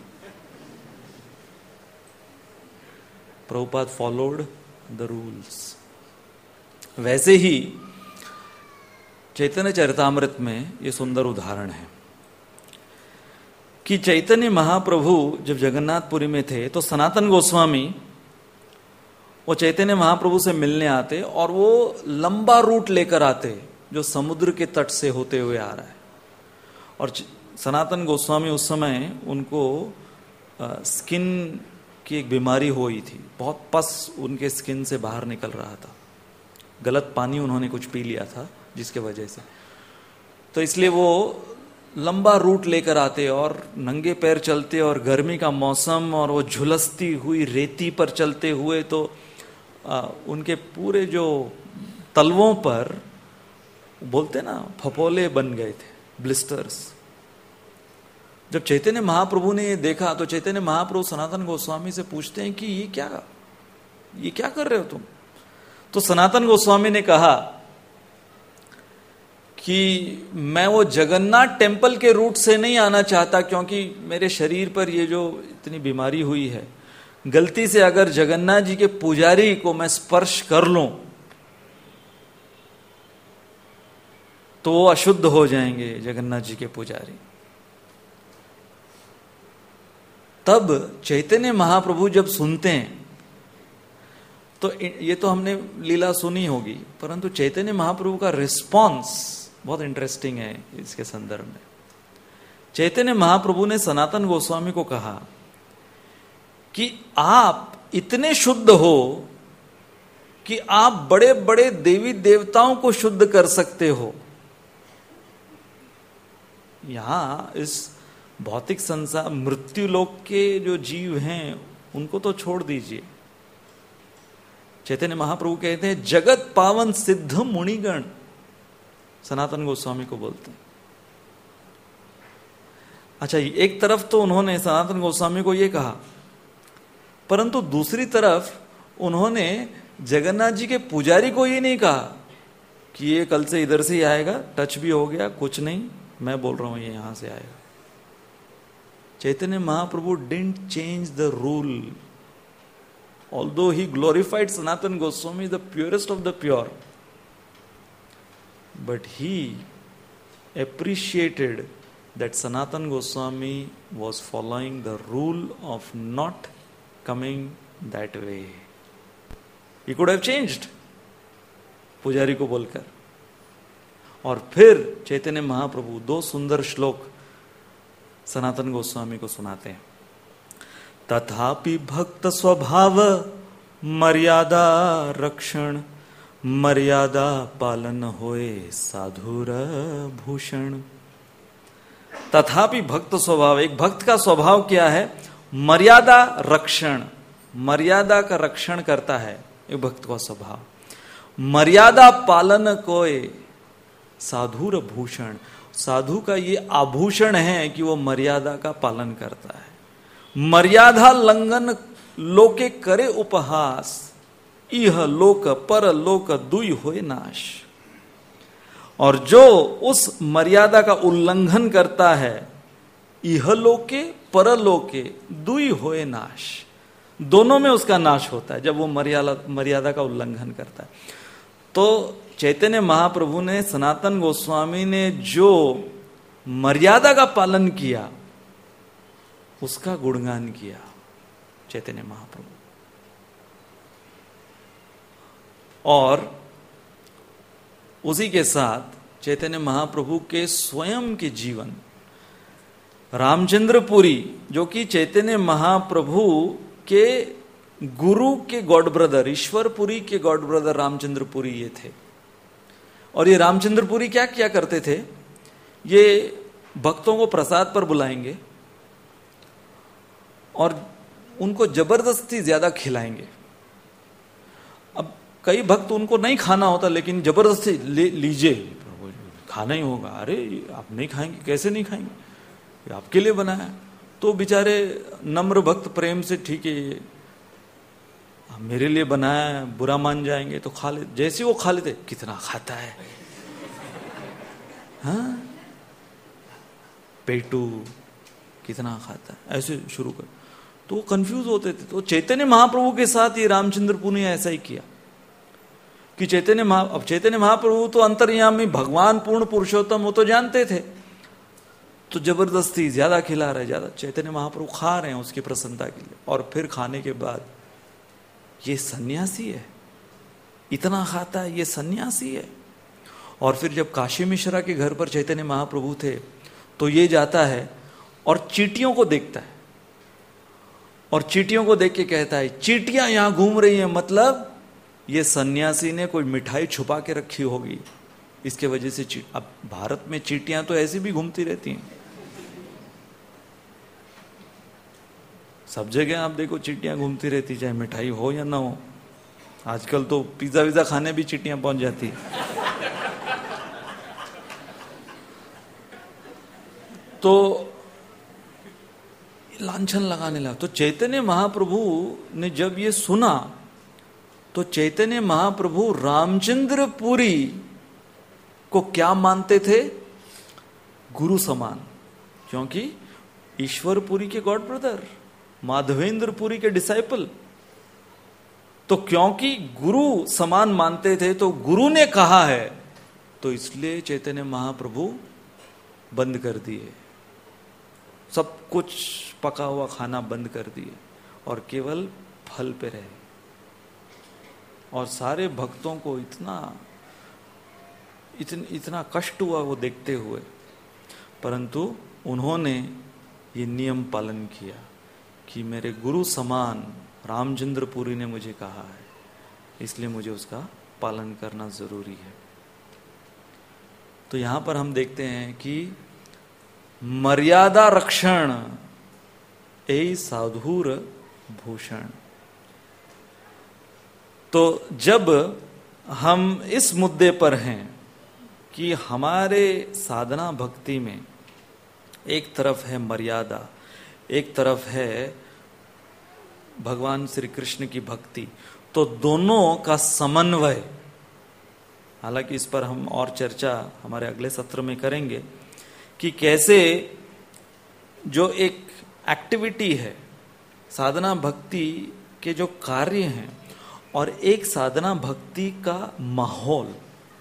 Prabhupada followed the rules. वैसे ही चैतन्य चरितामृत में ये सुंदर उदाहरण है कि चैतन्य महाप्रभु जब जगन्नाथपुरी में थे तो सनातन गोस्वामी वो चैतन्य महाप्रभु से मिलने आते, और वो लंबा रूट लेकर आते जो समुद्र के तट से होते हुए आ रहा है। और सनातन गोस्वामी उस समय उनको स्किन की एक बीमारी हुई थी, बहुत पस उनके स्किन से बाहर निकल रहा था, गलत पानी उन्होंने कुछ पी लिया था जिसके वजह से। तो इसलिए वो लंबा रूट लेकर आते और नंगे पैर चलते, और गर्मी का मौसम और वो झुलसती हुई रेती पर चलते हुए तो आ, उनके पूरे जो तलवों पर बोलते ना फपोले बन गए थे, ब्लिस्टर्स। जब चैतन्य महाप्रभु ने ये देखा तो चैतन्य महाप्रभु सनातन गोस्वामी से पूछते हैं कि ये क्या ये क्या कर रहे हो तुम? तो सनातन गोस्वामी ने कहा कि मैं वो जगन्नाथ टेम्पल के रूट से नहीं आना चाहता, क्योंकि मेरे शरीर पर ये जो इतनी बीमारी हुई है, गलती से अगर जगन्नाथ जी के पुजारी को मैं स्पर्श कर लूं तो वो अशुद्ध हो जाएंगे जगन्नाथ जी के पुजारी। तब चैतन्य महाप्रभु जब सुनते हैं, तो ये तो हमने लीला सुनी होगी, परंतु चैतन्य महाप्रभु का रिस्पॉन्स बहुत इंटरेस्टिंग है इसके संदर्भ में। चैतन्य महाप्रभु ने सनातन गोस्वामी को कहा कि आप इतने शुद्ध हो कि आप बड़े बड़े देवी देवताओं को शुद्ध कर सकते हो। यहां इस भौतिक संसार मृत्यु लोक के जो जीव हैं उनको तो छोड़ दीजिए। चैतन्य महाप्रभु कहते हैं जगत पावन सिद्ध मुनिगण, सनातन गोस्वामी को बोलते हैं। अच्छा, एक तरफ तो उन्होंने सनातन गोस्वामी को यह कहा, परंतु दूसरी तरफ उन्होंने जगन्नाथ जी के पुजारी को ये नहीं कहा कि ये कल से इधर से ही आएगा, टच भी हो गया, कुछ नहीं, मैं बोल रहा हूं ये यहां से आएगा। Chaitanya Mahaprabhu didn't change the rule, although he glorified Sanatan Goswami the purest of the pure, but he appreciated that Sanatan Goswami was following the rule of not coming that way. He could have changed, पुजारी को बोलकर। और फिर चैतन्य महाप्रभु दो सुंदर श्लोक सनातन गोस्वामी को सुनाते हैं। तथापि भक्त स्वभाव मर्यादा रक्षण, मर्यादा पालन होए साधुर भूषण। तथापि भक्त स्वभाव, एक भक्त का स्वभाव क्या है? मर्यादा रक्षण, मर्यादा का रक्षण करता है एक भक्त का स्वभाव। मर्यादा पालन कोय साधुर भूषण, साधु का ये आभूषण है कि वो मर्यादा का पालन करता है। मर्यादा लंघन लोके करे उपहास, इह लोक पर लोक दुई होए नाश। और जो उस मर्यादा का उल्लंघन करता है, इह लोके परलोके दुई होए नाश, दोनों में उसका नाश होता है जब वो मर्यादा मर्यादा का उल्लंघन करता है। तो चैतन्य महाप्रभु ने, सनातन गोस्वामी ने जो मर्यादा का पालन किया उसका गुणगान किया चैतन्य महाप्रभु। और उसी के साथ चैतन्य महाप्रभु के स्वयं के जीवन, रामचंद्रपुरी जो कि चैतन्य महाप्रभु के गुरु के गॉड ब्रदर, ईश्वरपुरी के गॉड ब्रदर रामचंद्रपुरी ये थे। और ये रामचंद्रपुरी क्या क्या करते थे? ये भक्तों को प्रसाद पर बुलाएंगे और उनको जबरदस्ती ज्यादा खिलाएंगे। अब कई भक्त उनको नहीं खाना होता लेकिन जबरदस्ती ले लीजिए, खाना ही होगा। अरे आप नहीं खाएंगे? कैसे नहीं खाएंगे? आपके लिए बनाया। तो बेचारे नम्र भक्त प्रेम से, ठीक है ये मेरे लिए बनाया, बुरा मान जाएंगे तो खा ले। जैसे वो खा लेते, कितना खाता है, हाँ पेटू कितना खाता है, ऐसे शुरू कर। तो वो कंफ्यूज होते थे। तो चैतन्य महाप्रभु के साथ ये रामचंद्रपुरी ने ऐसा ही किया कि चैतन्य महा अब चैतन्य महाप्रभु तो अंतर्यामी भगवान पूर्ण पुरुषोत्तम, वो तो जानते थे, तो जबरदस्ती ज्यादा खिला रहे, ज्यादा। चैतन्य महाप्रभु खा रहे हैं उसकी प्रसन्नता के लिए। और फिर खाने के बाद, ये सन्यासी है, इतना खाता है, ये सन्यासी है। और फिर जब काशी मिश्रा के घर पर चैतन्य महाप्रभु थे तो ये जाता है और चींटियों को देखता है, और चींटियों को देख के कहता है चींटियां यहां घूम रही हैं, मतलब ये सन्यासी ने कोई मिठाई छुपा के रखी होगी, इसके वजह से चीट। अब भारत में चींटियां तो ऐसी भी घूमती रहती हैं, सब जगह आप देखो चींटियां घूमती रहती, चाहे मिठाई हो या ना हो। आजकल तो पिज्जा विज्जा खाने भी चींटियां पहुंच जाती। तो लांछन लगाने लगा। तो चैतन्य महाप्रभु ने जब ये सुना तो चैतन्य महाप्रभु रामचंद्रपुरी को क्या मानते थे? गुरु समान। क्योंकि ईश्वरपुरी के गॉड ब्रदर, माधवेंद्रपुरी के डिसाइपल। तो क्योंकि गुरु समान मानते थे, तो गुरु ने कहा है, तो इसलिए चैतन्य महाप्रभु बंद कर दिए, सब कुछ पका हुआ खाना बंद कर दिए और केवल फल पे रहे। और सारे भक्तों को इतना इतन, इतना कष्ट हुआ वो देखते हुए, परंतु उन्होंने ये नियम पालन किया कि मेरे गुरु समान रामचंद्रपुरी ने मुझे कहा है, इसलिए मुझे उसका पालन करना जरूरी है। तो यहां पर हम देखते हैं कि मर्यादा रक्षण ए साधुर भूषण। तो जब हम इस मुद्दे पर हैं कि हमारे साधना भक्ति में एक तरफ है मर्यादा, एक तरफ है भगवान श्री कृष्ण की भक्ति, तो दोनों का समन्वय, हालांकि इस पर हम और चर्चा हमारे अगले सत्र में करेंगे कि कैसे जो एक एक्टिविटी है, साधना भक्ति के जो कार्य हैं और एक साधना भक्ति का माहौल,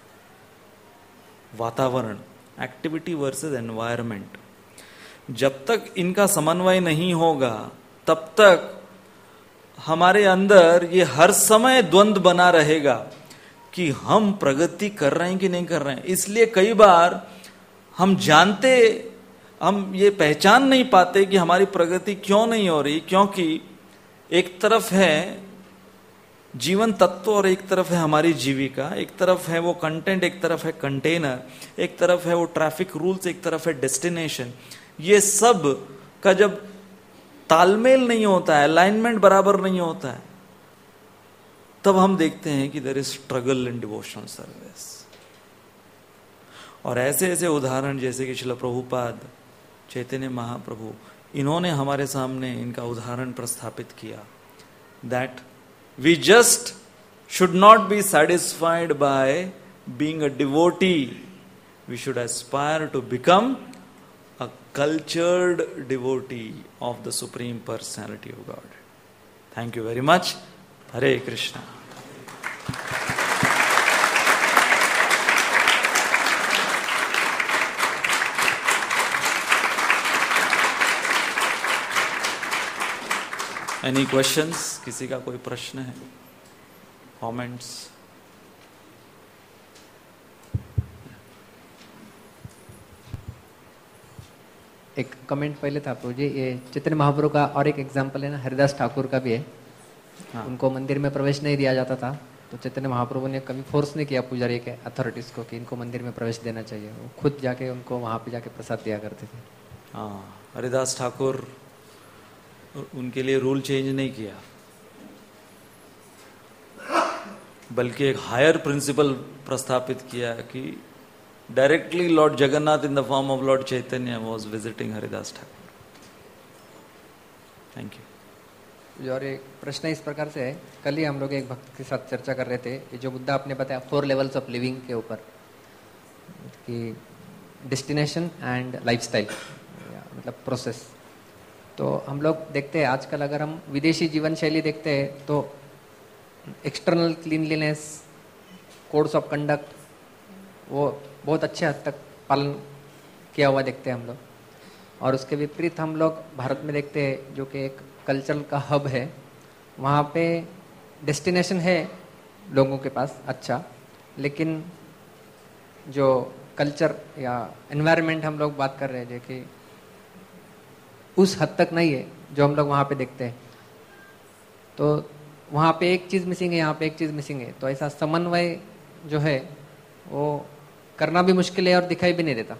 वातावरण, एक्टिविटी वर्सेस एनवायरनमेंट, जब तक इनका समन्वय नहीं होगा तब तक हमारे अंदर ये हर समय द्वंद्व बना रहेगा कि हम प्रगति कर रहे हैं कि नहीं कर रहे हैं। इसलिए कई बार हम जानते, हम ये पहचान नहीं पाते कि हमारी प्रगति क्यों नहीं हो रही, क्योंकि एक तरफ है जीवन तत्व और एक तरफ है हमारी जीविका, एक तरफ है वो कंटेंट, एक तरफ है कंटेनर, एक तरफ है वो ट्रैफिक रूल्स, एक तरफ है डेस्टिनेशन। ये सब का जब तालमेल नहीं होता है, अलाइनमेंट बराबर नहीं होता है, तब हम देखते हैं कि there is struggle in devotional service. और ऐसे ऐसे उदाहरण जैसे कि श्रील प्रभुपाद, चैतन्य महाप्रभु, इन्होंने हमारे सामने इनका उदाहरण प्रस्थापित किया, that we just should not be satisfied by being a devotee. We should aspire to become a cultured devotee of the Supreme Personality of God. Thank you very much. Hare Krishna. Any questions? किसी का कोई प्रश्न है? Comments? एक comment पहले था प्रभु जी, ये चैतन्य महाप्रभु का और एक एग्जाम्पल है ना, हरिदास ठाकुर का भी है। हाँ। उनको मंदिर में प्रवेश नहीं दिया जाता था, तो चैतन्य महाप्रभु ने कभी फोर्स नहीं किया पुजारी के अथॉरिटीज को कि इनको मंदिर में प्रवेश देना चाहिए। वो खुद जाके उनको वहां पे जाके प्रसाद दिया करते थे। हाँ, हरिदास ठाकुर उनके लिए रूल चेंज नहीं किया, बल्कि एक हायर प्रिंसिपल प्रस्थापित किया कि directly Lord Jagannath in the form of Lord Chaitanya was visiting Haridas Thakur. Thank you. और एक प्रश्न इस प्रकार से है, कल ही हम लोग एक भक्त के साथ चर्चा कर रहे थे, ये जो मुद्दा आपने बताया फोर लेवल्स ऑफ लिविंग के ऊपर, कि डेस्टिनेशन एंड लाइफस्टाइल, मतलब प्रोसेस। तो हम लोग देखते हैं आजकल अगर हम विदेशी जीवन शैली देखते हैं तो external cleanliness, codes of conduct, वो बहुत अच्छे हद तक पालन किया हुआ देखते हैं हम लोग। और उसके विपरीत हम लोग भारत में देखते हैं जो कि एक कल्चरल का हब है, वहाँ पे डेस्टिनेशन है लोगों के पास अच्छा, लेकिन जो कल्चर या एनवायरनमेंट हम लोग बात कर रहे हैं जो कि उस हद तक नहीं है जो हम लोग वहाँ पे देखते हैं। तो वहाँ पे एक चीज़ मिसिंग है, यहाँ पे एक चीज़ मिसिंग है। तो ऐसा समन्वय जो है वो करना भी मुश्किल है और दिखाई भी नहीं देता।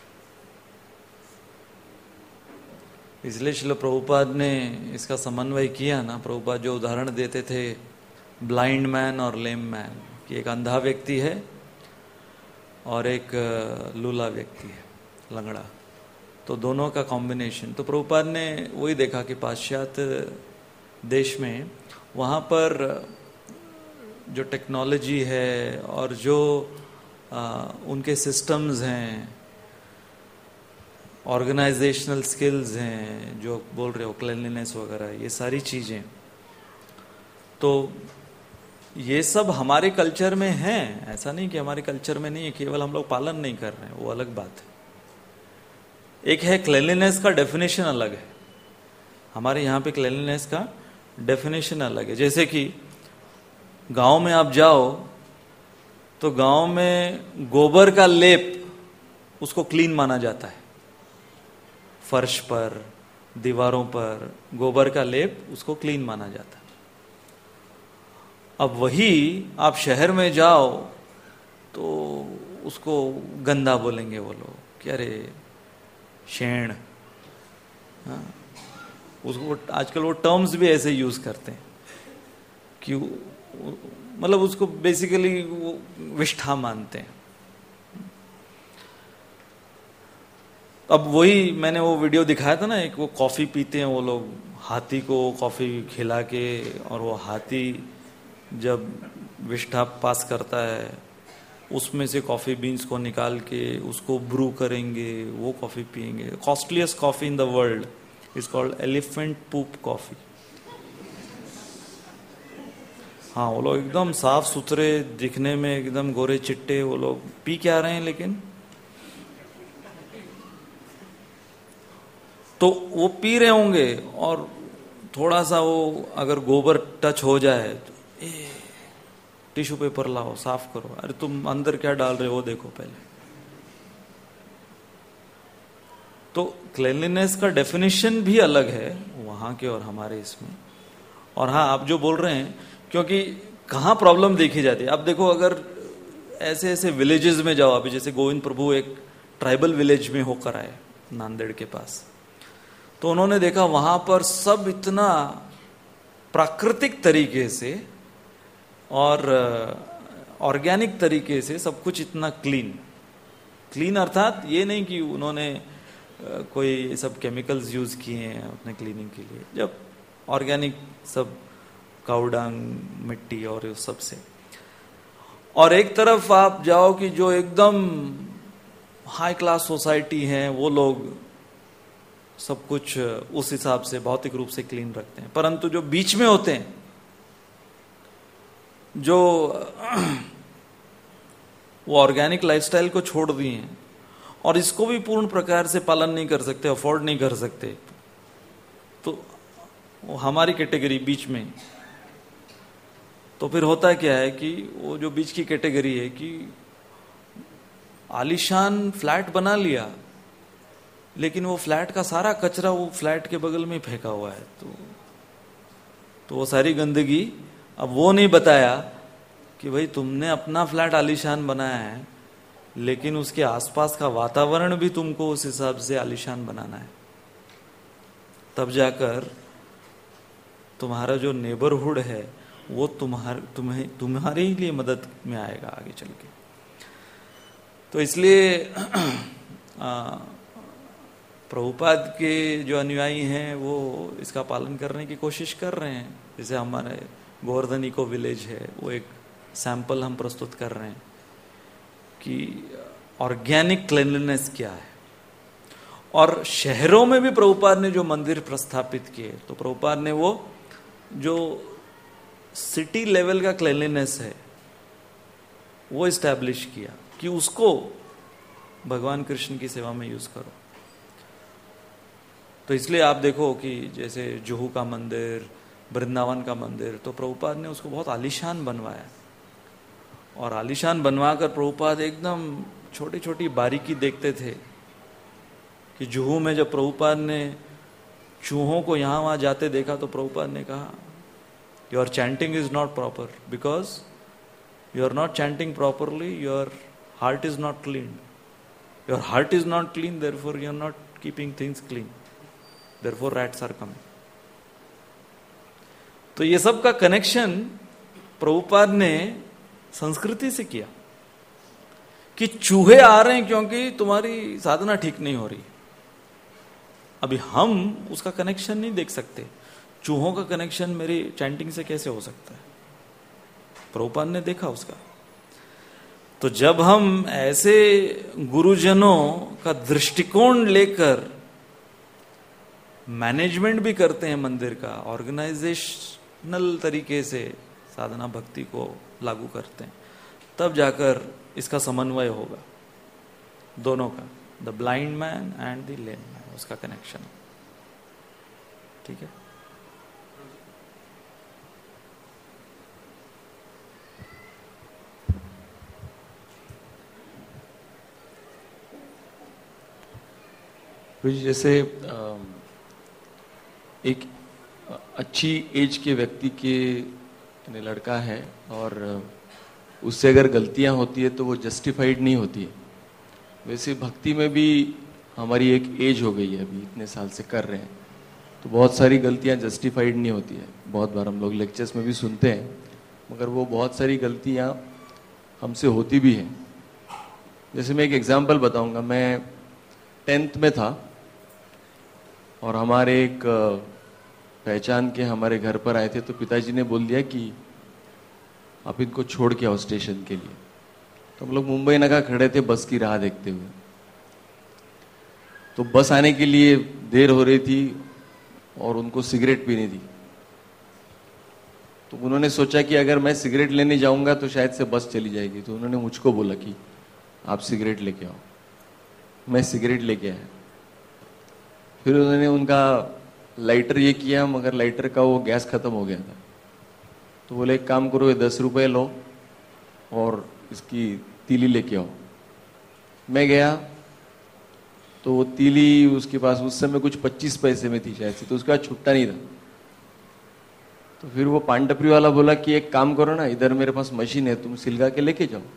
इसलिए श्रील प्रभुपाद ने इसका समन्वय किया ना। प्रभुपाद जो उदाहरण देते थे ब्लाइंड मैन और लेम मैन, कि एक अंधा व्यक्ति है और एक लूला व्यक्ति है, लंगड़ा, तो दोनों का कॉम्बिनेशन। तो प्रभुपाद ने वही देखा कि पाश्चात्य देश में वहाँ पर जो टेक्नोलॉजी है और जो आ, उनके सिस्टम्स हैं, ऑर्गेनाइजेशनल स्किल्स हैं, जो बोल रहे हो क्लीनलीनेस वगैरह, ये सारी चीज़ें, तो ये सब हमारे कल्चर में हैं। ऐसा नहीं कि हमारे कल्चर में नहीं है, केवल हम लोग पालन नहीं कर रहे हैं, वो अलग बात है। एक है क्लीनलीनेस का डेफिनेशन अलग है, हमारे यहाँ पे क्लीनलीनेस का डेफिनेशन अलग है। जैसे कि गांव में आप जाओ तो गांव में गोबर का लेप उसको क्लीन माना जाता है, फर्श पर, दीवारों पर गोबर का लेप उसको क्लीन माना जाता है। अब वही आप शहर में जाओ तो उसको गंदा बोलेंगे वो लोग, क्या रे शेण। हाँ? उसको आजकल वो टर्म्स भी ऐसे यूज करते हैं कि मतलब उसको बेसिकली वो विष्ठा मानते हैं। अब वही मैंने वो वीडियो दिखाया था ना, एक वो कॉफी पीते हैं वो लोग, हाथी को कॉफी खिला के, और वो हाथी जब विष्ठा पास करता है उसमें से कॉफी बीन्स को निकाल के उसको ब्रू करेंगे, वो कॉफी पिएंगे। Costliest coffee in the world is called elephant poop coffee. हाँ, वो लोग एकदम साफ सुथरे दिखने में, एकदम गोरे चिट्टे, वो लोग पी क्या रहे हैं, लेकिन तो वो पी रहे होंगे और थोड़ा सा वो अगर गोबर टच हो जाए तो ए, टिश्यू पेपर लाओ, साफ करो। अरे तुम अंदर क्या डाल रहे हो देखो पहले। तो क्लीनलीनेस का डेफिनेशन भी अलग है वहां के और हमारे इसमें। और हाँ, आप जो बोल रहे हैं, क्योंकि कहाँ प्रॉब्लम देखी जाती है। अब देखो, अगर ऐसे ऐसे विलेजेस में जाओ, अभी जैसे गोविंद प्रभु एक ट्राइबल विलेज में होकर आए नांदेड़ के पास, तो उन्होंने देखा वहां पर सब इतना प्राकृतिक तरीके से और ऑर्गेनिक तरीके से सब कुछ इतना क्लीन क्लीन अर्थात ये नहीं कि उन्होंने कोई सब केमिकल्स यूज किए हैं अपने क्लीनिंग के लिए। जब ऑर्गेनिक सब काउडंग, मिट्टी और उस सब से। और एक तरफ आप जाओ कि जो एकदम हाई क्लास सोसाइटी है, वो लोग सब कुछ उस हिसाब से भौतिक रूप से क्लीन रखते हैं। परंतु जो बीच में होते हैं, जो वो ऑर्गेनिक लाइफस्टाइल को छोड़ दिए हैं और इसको भी पूर्ण प्रकार से पालन नहीं कर सकते, अफोर्ड नहीं कर सकते, तो वो हमारी कैटेगरी बीच में। तो फिर होता क्या है कि वो जो बीच की कैटेगरी है कि आलीशान फ्लैट बना लिया, लेकिन वो फ्लैट का सारा कचरा वो फ्लैट के बगल में फेंका हुआ है। तो तो वो सारी गंदगी, अब वो नहीं बताया कि भाई तुमने अपना फ्लैट आलीशान बनाया है, लेकिन उसके आसपास का वातावरण भी तुमको उस हिसाब से आलीशान बनाना है। तब जाकर तुम्हारा जो नेबरहुड है वो तुम्हारे तुम्हें तुम्हारे ही लिए मदद में आएगा आगे चल के। तो इसलिए प्रभुपाद के जो अनुयायी हैं वो इसका पालन करने की कोशिश कर रहे हैं। जैसे हमारे गोवर्धन इको विलेज है, वो एक सैंपल हम प्रस्तुत कर रहे हैं कि ऑर्गेनिक क्लीनलीनेस क्या है। और शहरों में भी प्रभुपाद ने जो मंदिर प्रस्थापित किए, तो प्रभुपाद ने वो जो सिटी लेवल का क्लीनलीनेस है वो इस्टेब्लिश किया कि उसको भगवान कृष्ण की सेवा में यूज करो। तो इसलिए आप देखो कि जैसे जुहू का मंदिर, वृंदावन का मंदिर, तो प्रभुपाद ने उसको बहुत आलीशान बनवाया। और आलीशान बनवा कर प्रभुपाद एकदम छोटी छोटी बारीकी देखते थे कि जुहू में जब प्रभुपाद ने चूहों को यहाँ वहाँ जाते देखा, तो प्रभुपाद ने कहा, your chanting is not proper, because you are not chanting properly, your heart is not clean, your heart is not clean, therefore you are not keeping things clean, therefore rats are coming. तो ये सब का connection Prabhupada ने संस्कृति से किया कि चूहे आ रहे हैं क्योंकि तुम्हारी साधना ठीक नहीं हो रही। अभी हम उसका कनेक्शन नहीं देख सकते, चूहों का कनेक्शन मेरी चैंटिंग से कैसे हो सकता है, प्रभुपाद ने देखा उसका। तो जब हम ऐसे गुरुजनों का दृष्टिकोण लेकर मैनेजमेंट भी करते हैं मंदिर का, ऑर्गेनाइजेशनल तरीके से साधना भक्ति को लागू करते हैं, तब जाकर इसका समन्वय होगा दोनों का, the blind man and the lame man, उसका कनेक्शन। ठीक है। जैसे एक अच्छी एज के व्यक्ति के लड़का है और उससे अगर गलतियां होती है तो वो जस्टिफाइड नहीं होती है, वैसे भक्ति में भी हमारी एक एज हो गई है, अभी इतने साल से कर रहे हैं, तो बहुत सारी गलतियां जस्टिफाइड नहीं होती है। बहुत बार हम लोग लेक्चर्स में भी सुनते हैं, मगर वो बहुत सारी गलतियां हमसे होती भी हैं। जैसे मैं एक एग्जांपल बताऊंगा। मैं टेंथ में था और हमारे एक पहचान के हमारे घर पर आए थे, तो पिताजी ने बोल दिया कि आप इनको छोड़ के आओ स्टेशन के लिए। तो हम लोग मुंबई नगर खड़े थे बस की राह देखते हुए। तो बस आने के लिए देर हो रही थी और उनको सिगरेट पीनी थी। तो उन्होंने सोचा कि अगर मैं सिगरेट लेने जाऊंगा तो शायद से बस चली जाएगी, तो उन्होंने मुझको बोला कि आप सिगरेट लेके आओ। मैं सिगरेट लेके आया। फिर उन्होंने उनका लाइटर ये किया, मगर लाइटर का वो गैस खत्म हो गया था। तो बोले एक काम करो, ये दस रुपए लो और इसकी तीली लेके आओ। मैं गया तो वो तीली उसके पास उस समय कुछ पच्चीस पैसे में थी शायद से, तो उसके बाद छुट्टा नहीं था। तो फिर वो पान टपरी वाला बोला कि एक काम करो ना, इधर मेरे पास मशीन है, तुम सिलगा के लेके जाओ।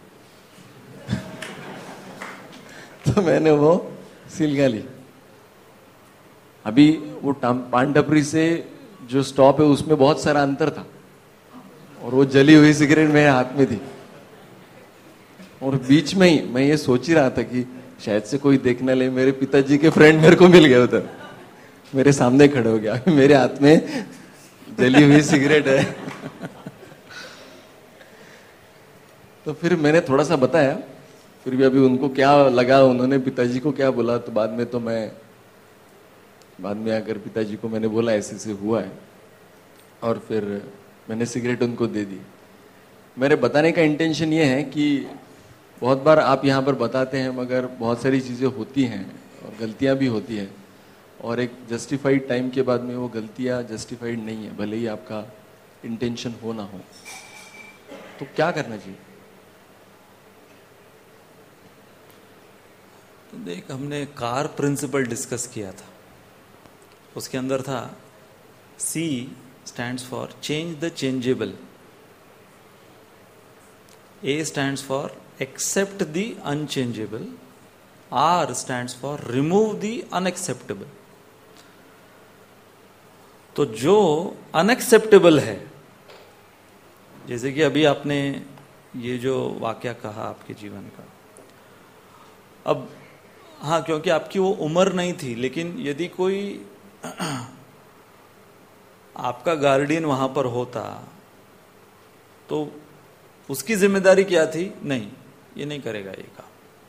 तो मैंने वो सिलगा ली। अभी वो पान टपरी से जो स्टॉप है उसमें बहुत सारा अंतर था, और वो जली हुई सिगरेट मेरे हाथ में थी। और बीच में ही मैं ये सोच ही रहा था कि शायद से कोई देख ना ले। मेरे पिताजी के फ्रेंड मेरे को मिल गए उधर, मेरे सामने खड़े हो गया, मेरे हाथ में जली हुई सिगरेट है। तो फिर मैंने थोड़ा सा बताया, फिर भी अभी उनको क्या लगा, उन्होंने पिताजी को क्या बोला, तो बाद में तो मैं बाद में आकर पिताजी को मैंने बोला ऐसे से हुआ है, और फिर मैंने सिगरेट उनको दे दी। मेरे बताने का इंटेंशन ये है कि बहुत बार आप यहाँ पर बताते हैं, मगर बहुत सारी चीज़ें होती हैं और गलतियाँ भी होती हैं, और एक जस्टिफाइड टाइम के बाद में वो गलतियाँ जस्टिफाइड नहीं है, भले ही आपका इंटेंशन हो ना हो। तो क्या करना चाहिए? तो देख, हमने कार प्रिंसिपल डिस्कस किया था, उसके अंदर था C stands for change the changeable, A stands for accept the unchangeable, R stands for remove the unacceptable. तो जो अनएक्सेप्टेबल है, जैसे कि अभी आपने ये जो वाकया कहा आपके जीवन का, अब हाँ, क्योंकि आपकी वो उम्र नहीं थी, लेकिन यदि कोई आपका गार्डियन वहां पर होता तो उसकी जिम्मेदारी क्या थी? नहीं, ये नहीं करेगा ये काम,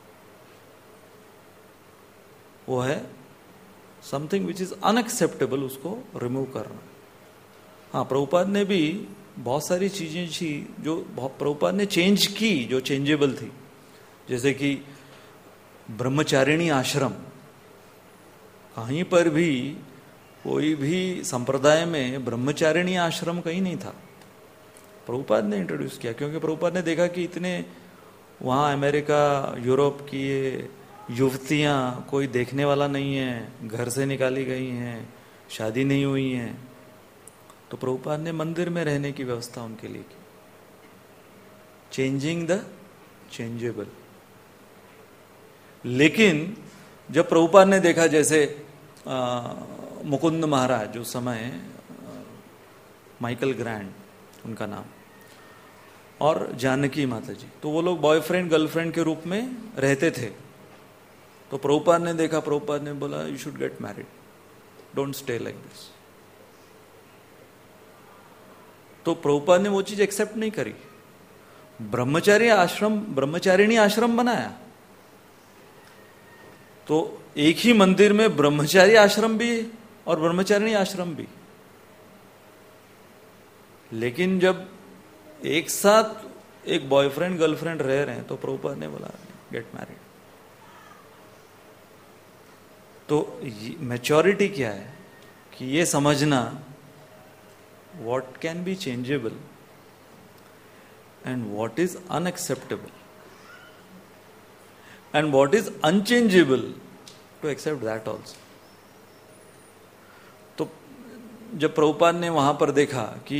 वो है समथिंग विच इज अनएक्सेप्टेबल, उसको रिमूव करना। हाँ, प्रभुपाद ने भी बहुत सारी चीजें थी जो प्रभुपाद ने चेंज की, जो चेंजेबल थी, जैसे कि ब्रह्मचारिणी आश्रम। कहीं पर भी कोई भी संप्रदाय में ब्रह्मचारिणी आश्रम कहीं नहीं था, प्रभुपाद ने इंट्रोड्यूस किया, क्योंकि प्रभुपाद ने देखा कि इतने वहाँ अमेरिका यूरोप की ये युवतियाँ कोई देखने वाला नहीं है, घर से निकाली गई हैं, शादी नहीं हुई हैं, तो प्रभुपाद ने मंदिर में रहने की व्यवस्था उनके लिए की। Changing the changeable. लेकिन जब प्रभुपाद ने देखा, जैसे आ, मुकुंद महाराज उस समय, माइकल ग्रैंड उनका नाम, और जानकी माता जी, तो वो लोग बॉयफ्रेंड गर्लफ्रेंड के रूप में रहते थे। तो प्रभुपाद ने देखा, प्रभुपाद ने बोला you should get married, don't stay like this. तो प्रभुपाद ने वो चीज एक्सेप्ट नहीं करी, ब्रह्मचारी आश्रम, ब्रह्मचारिणी आश्रम बनाया। तो एक ही मंदिर में ब्रह्मचारी आश्रम भी और ब्रह्मचारिणी आश्रम भी, लेकिन जब एक साथ एक बॉयफ्रेंड गर्लफ्रेंड रह रहे हैं तो प्रभुपाद ने बोला गेट मैरिड। तो मैच्योरिटी क्या है कि ये समझना what can be changeable and what is unacceptable and what is unchangeable, to accept that also. तो जब प्रभुपाद ने वहां पर देखा कि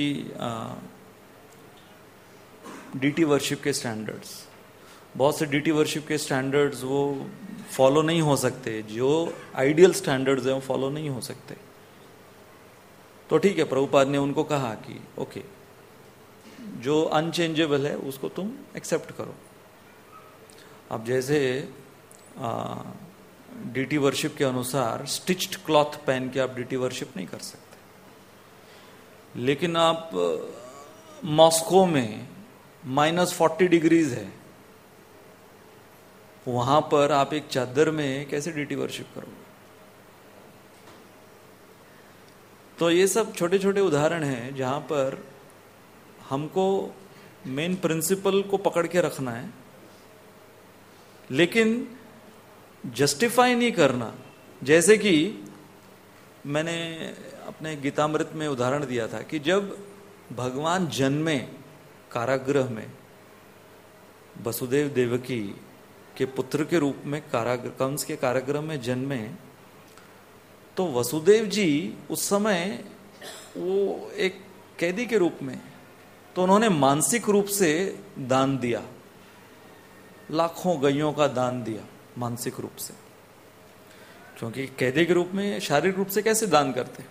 डीटी वर्शिप के स्टैंडर्ड्स, बहुत से डीटी वर्शिप के स्टैंडर्ड्स वो फॉलो नहीं हो सकते, जो आइडियल स्टैंडर्ड्स हैं वो फॉलो नहीं हो सकते, तो ठीक है, प्रभुपाद ने उनको कहा कि ओके, जो अनचेंजेबल है उसको तुम एक्सेप्ट करो। अब जैसे डीटी वर्शिप के अनुसार स्टिच्ड क्लॉथ पहन के आप डीटी वर्शिप नहीं कर सकते, लेकिन आप मॉस्को में माइनस फोर्टी डिग्रीज है, वहां पर आप एक चादर में कैसे डीटी वर्शिप करोगे? तो ये सब छोटे छोटे उदाहरण हैं जहां पर हमको मेन प्रिंसिपल को पकड़ के रखना है, लेकिन जस्टिफाई नहीं करना। जैसे कि मैंने अपने गीतामृत में उदाहरण दिया था कि जब भगवान जन्मे कारागृह में, वसुदेव देवकी के पुत्र के रूप में कारागृह कंस के कारागृह में जन्मे, तो वसुदेव जी उस समय वो एक कैदी के रूप में, तो उन्होंने मानसिक रूप से दान दिया, लाखों गैयों का दान दिया मानसिक रूप से, क्योंकि कैदी के रूप में शारीरिक रूप से कैसे दान करते।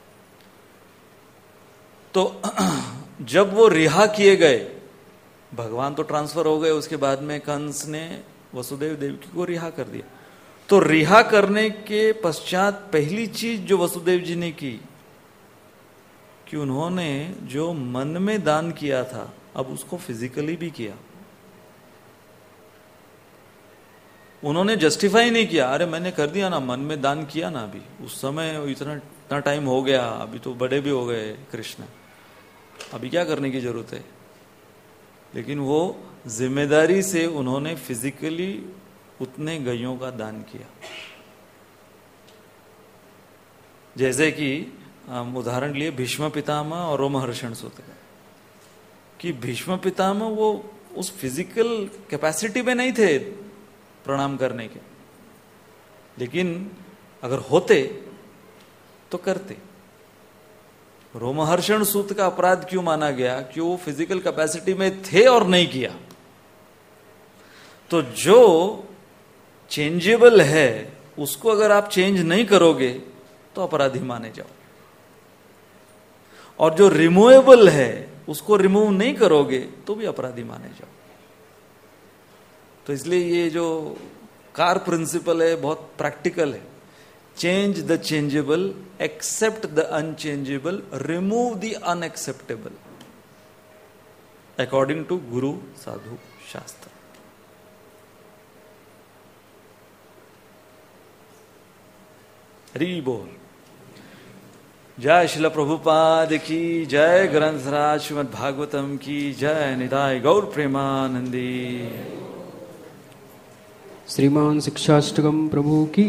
तो जब वो रिहा किए गए, भगवान तो ट्रांसफर हो गए, उसके बाद में कंस ने वसुदेव देवकी को रिहा कर दिया। तो रिहा करने के पश्चात पहली चीज जो वसुदेव जी ने की कि उन्होंने जो मन में दान किया था अब उसको फिजिकली भी किया। उन्होंने जस्टिफाई नहीं किया, अरे मैंने कर दिया ना, मन में दान किया ना, अभी उस समय इतना इतना टाइम हो गया, अभी तो बड़े भी हो गए कृष्ण, अभी क्या करने की जरूरत है। लेकिन वो जिम्मेदारी से उन्होंने फिजिकली उतने गैयों का दान किया। जैसे कि हम उदाहरण लिए भीष्म पितामह और रोमहर्षण सूत का, कि भीष्म पितामह वो उस फिजिकल कैपेसिटी में नहीं थे प्रणाम करने के, लेकिन अगर होते तो करते। रोमहर्षण सूत का अपराध क्यों माना गया? कि वो फिजिकल कैपेसिटी में थे और नहीं किया। तो जो चेंजेबल है उसको अगर आप चेंज नहीं करोगे तो अपराधी माने जाओ, और जो रिमूवेबल है उसको रिमूव नहीं करोगे तो भी अपराधी माने जाओ। तो इसलिए ये जो कार प्रिंसिपल है बहुत प्रैक्टिकल है। Change the changeable, accept the unchangeable, remove the unacceptable, according to guru sadhu शास्त्र। हरि बोल। जय श्रील प्रभुपाद की जय, ग्रंथराज श्रीमद् भागवतम की जय, निताय गौर प्रेमानंदी। श्रीमान शिक्षाष्टकम प्रभु की।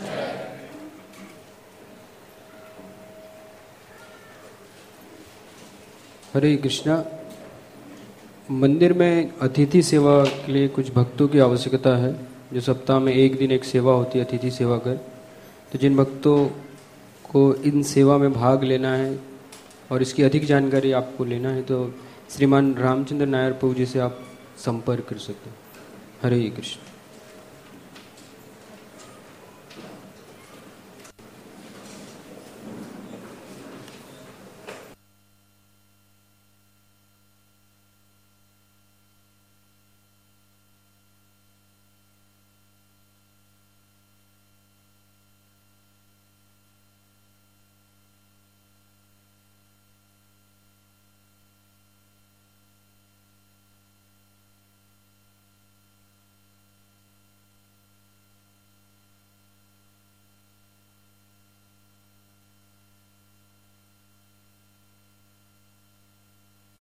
हरे कृष्णा। मंदिर में अतिथि सेवा के लिए कुछ भक्तों की आवश्यकता है, जो सप्ताह में एक दिन एक सेवा होती है, अतिथि सेवा कर। तो जिन भक्तों को इन सेवा में भाग लेना है और इसकी अधिक जानकारी आपको लेना है तो श्रीमान रामचंद्र नायर प्रभु जी से आप संपर्क कर सकते हैं। हरे कृष्ण।